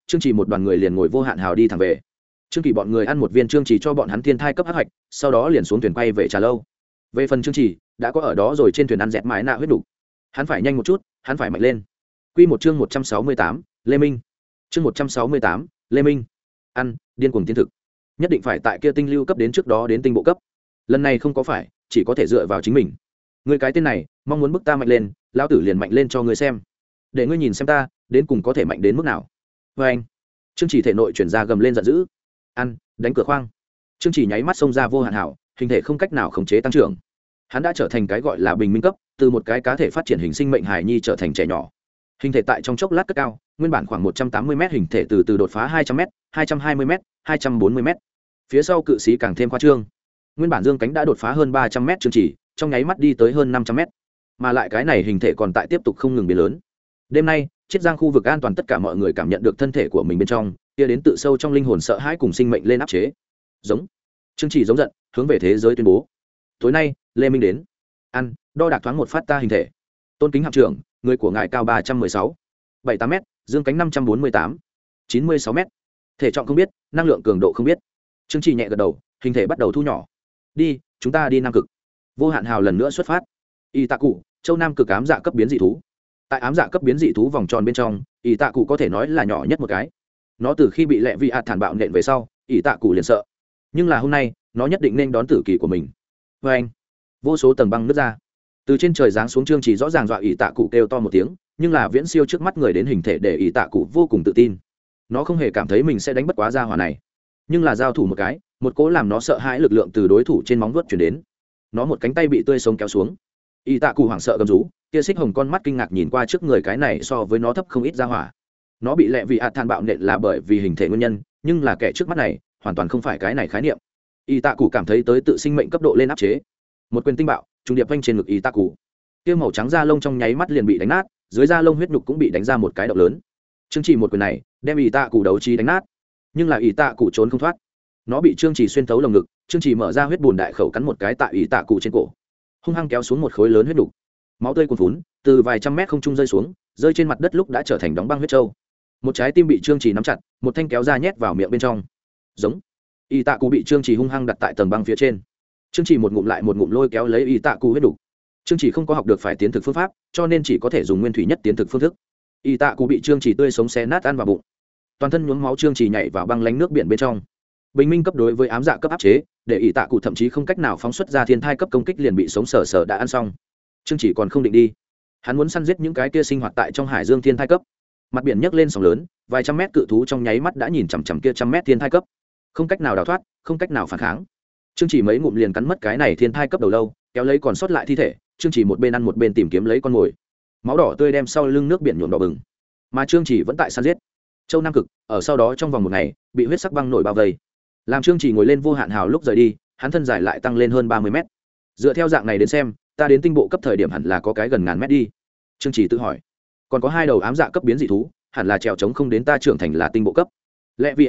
Trương Chỉ một đoàn người liền ngồi vô hạn hào đi thẳng về. Trương Kỳ bọn người ăn một viên Trương Chỉ cho bọn hắn thiên thai cấp hắc hạch, sau đó liền xuống thuyền quay về Trà Lâu. Về phần Trương Chỉ, đã có ở đó rồi, trên thuyền ăn dẹt mái nạ huyết đủ. Hắn phải nhanh một chút, hắn phải mạnh lên. Quy một chương 168, Lê Minh. Chương 168, Lê Minh. Ăn, điên cuồng tiến thực. Nhất định phải tại kia tinh lưu cấp đến trước đó đến tinh bộ cấp. Lần này không có phải, chỉ có thể dựa vào chính mình. Ngươi cái tên này, mong muốn bức ta mạnh lên, lão tử liền mạnh lên cho ngươi xem. Để ngươi nhìn xem ta, đến cùng có thể mạnh đến mức nào. Và anh. Trương Chỉ thể nội chuyển ra gầm lên giận dữ. Ăn, đánh cửa khoang. Trương Chỉ nháy mắt xông ra vô hạn hảo, hình thể không cách nào khống chế tăng trưởng. Hắn đã trở thành cái gọi là bình minh cấp, từ một cái cá thể phát triển hình sinh mệnh hài nhi trở thành trẻ nhỏ. Hình thể tại trong chốc lát cất cao, nguyên bản khoảng 180 m hình thể từ từ đột phá 200 m, 220 m, 240 m. Phía sau cự sĩ càng thêm khoa trương. Nguyên bản dương cánh đã đột phá hơn 300 m Trương Chỉ, trong nháy mắt đi tới hơn 500 m. Mà lại cái này hình thể còn tại tiếp tục không ngừng biến lớn. Đêm nay, Chiết Giang khu vực an toàn, tất cả mọi người cảm nhận được thân thể của mình bên trong kia đến tự sâu trong linh hồn sợ hãi cùng sinh mệnh lên áp chế. Giống. Trương Chỉ giống giận, hướng về thế giới tuyên bố: tối nay, Lê Minh đến. Ăn, đo đạc thoáng một phát ta hình thể. Tôn kính hạm trưởng, người của ngài cao 316, 78 m, dương cánh 548, 96 m. Thể trọng không biết, năng lượng cường độ không biết. Trương Chỉ nhẹ gật đầu, hình thể bắt đầu thu nhỏ. Đi, chúng ta đi Nam Cực. Vô hạn hào lần nữa xuất phát. Y Tạ Cụ, châu Nam Cực ám dạ cấp biến dị thú. Tại ám dạ cấp biến dị thú vòng tròn bên trong, Y Tạ Cụ có thể nói là nhỏ nhất một cái. Nó từ khi bị Lệ Vi ạt thản bạo nện về sau, Y Tạ Cụ liền sợ. Nhưng là hôm nay, nó nhất định nên đón tử kỳ của mình. Và anh, vô số tầng băng nứt ra, từ trên trời giáng xuống. Trương Chỉ rõ ràng dọa Y Tạ Cụ kêu to một tiếng, nhưng là viễn siêu trước mắt người đến hình thể để Y Tạ Cụ vô cùng tự tin. Nó không hề cảm thấy mình sẽ đánh bất quá gia hỏa này, nhưng là giao thủ một cái, một cỗ làm nó sợ hãi lực lượng từ đối thủ trên móng vuốt chuyển đến. Nó một cánh tay bị tươi sống kéo xuống. Y Tạ Cụ hoảng sợ gầm rú, kia xích hồng con mắt kinh ngạc nhìn qua trước người cái này so với nó thấp không ít gia hỏa. Nó bị Lệ Vi ạt than bạo nện là bởi vì hình thể nguyên nhân, nhưng là kẻ trước mắt này hoàn toàn không phải cái này khái niệm. Y Tạ Cụ cảm thấy tới tự sinh mệnh cấp độ lên áp chế. Một quyền tinh bạo trùng điệp vanh trên ngực Y Tạ Cụ, kia màu trắng da lông trong nháy mắt liền bị đánh nát, dưới da lông huyết nhục cũng bị đánh ra một cái động lớn. Trương Chỉ một quyền này đem Y Tạ Cụ đấu trí đánh nát, nhưng là Y Tạ Cụ trốn không thoát. Nó bị Trương Chỉ xuyên thấu lồng ngực, Trương Chỉ mở ra huyết bùn đại khẩu cắn một cái tại Y Tạ Cụ trên cổ, hung hăng kéo xuống một khối lớn huyết nhục. Máu tươi cuồn phún từ vài trăm mét không trung rơi xuống, rơi trên mặt đất lúc đã trở thành đóng băng huyết trâu. Một trái tim bị Trương Chỉ nắm chặt, một thanh kéo ra nhét vào miệng bên trong. Giống. Y Tạ Cụ bị Trương Chỉ hung hăng đặt tại tầng băng phía trên. Trương Chỉ một ngụm lại một ngụm lôi kéo lấy Y Tạ Cụ huyết đủ. Trương Chỉ không có học được phải tiến thực phương pháp, cho nên chỉ có thể dùng nguyên thủy nhất tiến thực phương thức. Y Tạ Cụ bị Trương Chỉ tươi sống xé nát ăn vào bụng, toàn thân nhuốm máu. Trương Chỉ nhảy vào băng lánh nước biển bên trong. Bình minh cấp đối với ám dạ cấp áp chế, để Y Tạ Cụ thậm chí không cách nào phóng xuất ra thiên thai cấp công kích liền bị sống sờ đã ăn xong. Trương Chỉ còn không định đi, hắn muốn săn giết những cái kia sinh hoạt tại trong hải dương thiên thai cấp. Mặt biển nhấc lên sóng lớn, vài trăm mét cự thú trong nháy mắt đã nhìn chằm chằm kia trăm mét thiên thai cấp, không cách nào đào thoát, không cách nào phản kháng. Trương Chỉ mấy ngụm liền cắn mất cái này thiên thai cấp đầu lâu, kéo lấy còn sót lại thi thể. Trương Chỉ một bên ăn một bên tìm kiếm lấy con mồi. Máu đỏ tươi đem sau lưng nước biển nhuộm đỏ bừng, mà Trương Chỉ vẫn tại săn giết. Châu Nam Cực ở sau đó trong vòng một ngày bị huyết sắc băng nổi bao vây, làm Trương Chỉ ngồi lên vô hạn hào lúc rời đi, hắn thân dài lại tăng lên hơn 30 mét. Dựa theo dạng này đến xem, ta đến tinh bộ cấp thời điểm hẳn là có cái gần ngàn mét đi. Trương Chỉ tự hỏi. Còn có hai đầu ám dạ cấp biến dị thú, hẳn là trèo trống không đến ta trưởng thành là tinh bộ cấp. Lệ Vi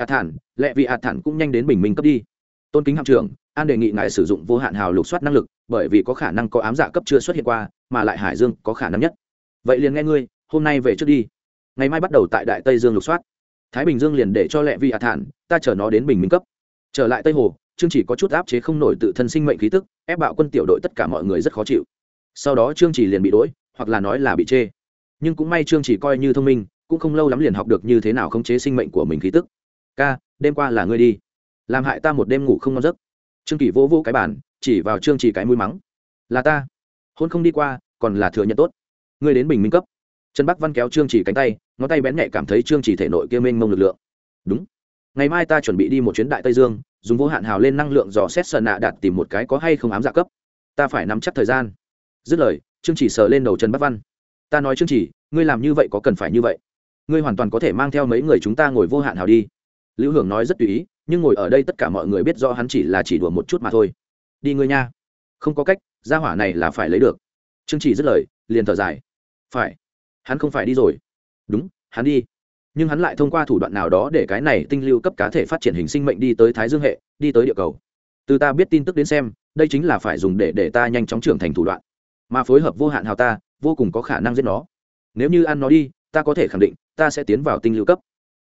ạt thản cũng nhanh đến bình minh cấp đi. Tôn kính hạm trưởng, an đề nghị ngài sử dụng vô hạn hào lục soát năng lực, bởi vì có khả năng có ám dạ cấp chưa xuất hiện qua, mà lại hải dương có khả năng nhất. Vậy liền nghe ngươi, hôm nay về trước đi, ngày mai bắt đầu tại đại tây dương lục soát. Thái bình dương liền để cho Lệ Vi ạt thản, ta chờ nó đến bình minh cấp. Trở lại Tây Hồ, Trương Chỉ có chút áp chế không nổi tự thân sinh mệnh khí tức, ép bạo quân tiểu đội tất cả mọi người rất khó chịu. Sau đó Trương Chỉ liền bị đuổi, hoặc là nói là bị chê. Nhưng cũng may Trương Chỉ coi như thông minh, cũng không lâu lắm liền học được như thế nào khống chế sinh mệnh của mình khí tức. Ca, đêm qua là ngươi đi, làm hại ta một đêm ngủ không ngon giấc. Trương Kỳ vỗ cái bàn, chỉ vào Trương Chỉ cái mũi mắng. Là ta, hôn không đi qua, còn là thừa nhận tốt. Ngươi đến bình minh cấp. Trần Bắc Văn kéo Trương Chỉ cánh tay, ngón tay bén nhạy cảm thấy Trương Chỉ thể nội kia mênh mông lực lượng. Đúng, ngày mai ta chuẩn bị đi một chuyến đại tây dương, dùng vô hạn hào lên năng lượng dò xét sờ nạ đạt tìm một cái có hay không ám dạ cấp. Ta phải nắm chắc thời gian. Dứt lời, Trương Chỉ sờ lên đầu Trần Bắc Văn. Ta nói Trương Chỉ, ngươi làm như vậy có cần phải như vậy? Ngươi hoàn toàn có thể mang theo mấy người chúng ta ngồi vô hạn hào đi. Lưu Hưởng nói rất tùy ý, nhưng ngồi ở đây tất cả mọi người biết rõ hắn chỉ đùa một chút mà thôi. Đi ngươi nha. Không có cách, gia hỏa này là phải lấy được. Trương Chỉ dứt lời, liền thở dài. Phải. Hắn không phải đi rồi. Đúng, hắn đi. Nhưng hắn lại thông qua thủ đoạn nào đó để cái này tinh lưu cấp cá thể phát triển hình sinh mệnh đi tới Thái Dương hệ, đi tới địa cầu. Từ ta biết tin tức đến xem, đây chính là phải dùng để ta nhanh chóng trưởng thành thủ đoạn. Mà phối hợp vô hạn hào ta, vô cùng có khả năng giết nó. Nếu như ăn nó đi, ta có thể khẳng định, ta sẽ tiến vào tinh lưu cấp.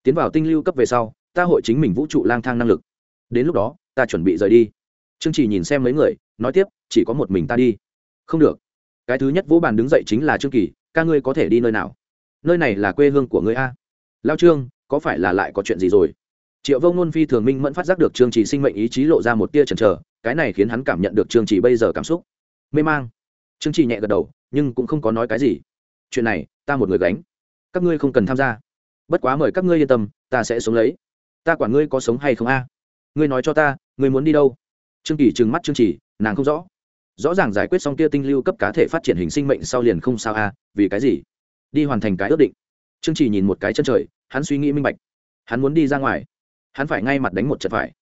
tiến vào tinh lưu cấp về sau ta hội chính mình vũ trụ lang thang năng lực, đến lúc đó ta chuẩn bị rời đi. Trương Chỉ nhìn xem mấy người nói tiếp, chỉ có một mình ta đi không được. Cái thứ nhất vỗ bàn đứng dậy chính là Trương Kỳ, ca ngươi có thể đi nơi nào? Nơi này là quê hương của ngươi a. Lao Trương, có phải là lại có chuyện gì rồi? Triệu Vô Ngôn phi thường minh mẫn phát giác được Trương Chỉ sinh mệnh ý chí lộ ra một tia chần chờ, cái này khiến hắn cảm nhận được Trương Chỉ bây giờ cảm xúc mê mang. Trương Chỉ nhẹ gật đầu nhưng cũng không có nói cái gì. Chuyện này ta một người gánh, các ngươi không cần tham gia, bất quá mời các ngươi yên tâm, ta sẽ sống lấy. Ta quản ngươi có sống hay không a? Ngươi nói cho ta, ngươi muốn đi đâu? Trương Kỳ trừng mắt Trương Chỉ, nàng không rõ. Rõ ràng giải quyết xong kia tinh lưu cấp cá thể phát triển hình sinh mệnh sau liền không sao a, vì cái gì? Đi hoàn thành cái ước định. Trương Chỉ nhìn một cái chân trời, hắn suy nghĩ minh bạch. Hắn muốn đi ra ngoài, hắn phải ngay mặt đánh một trận phải.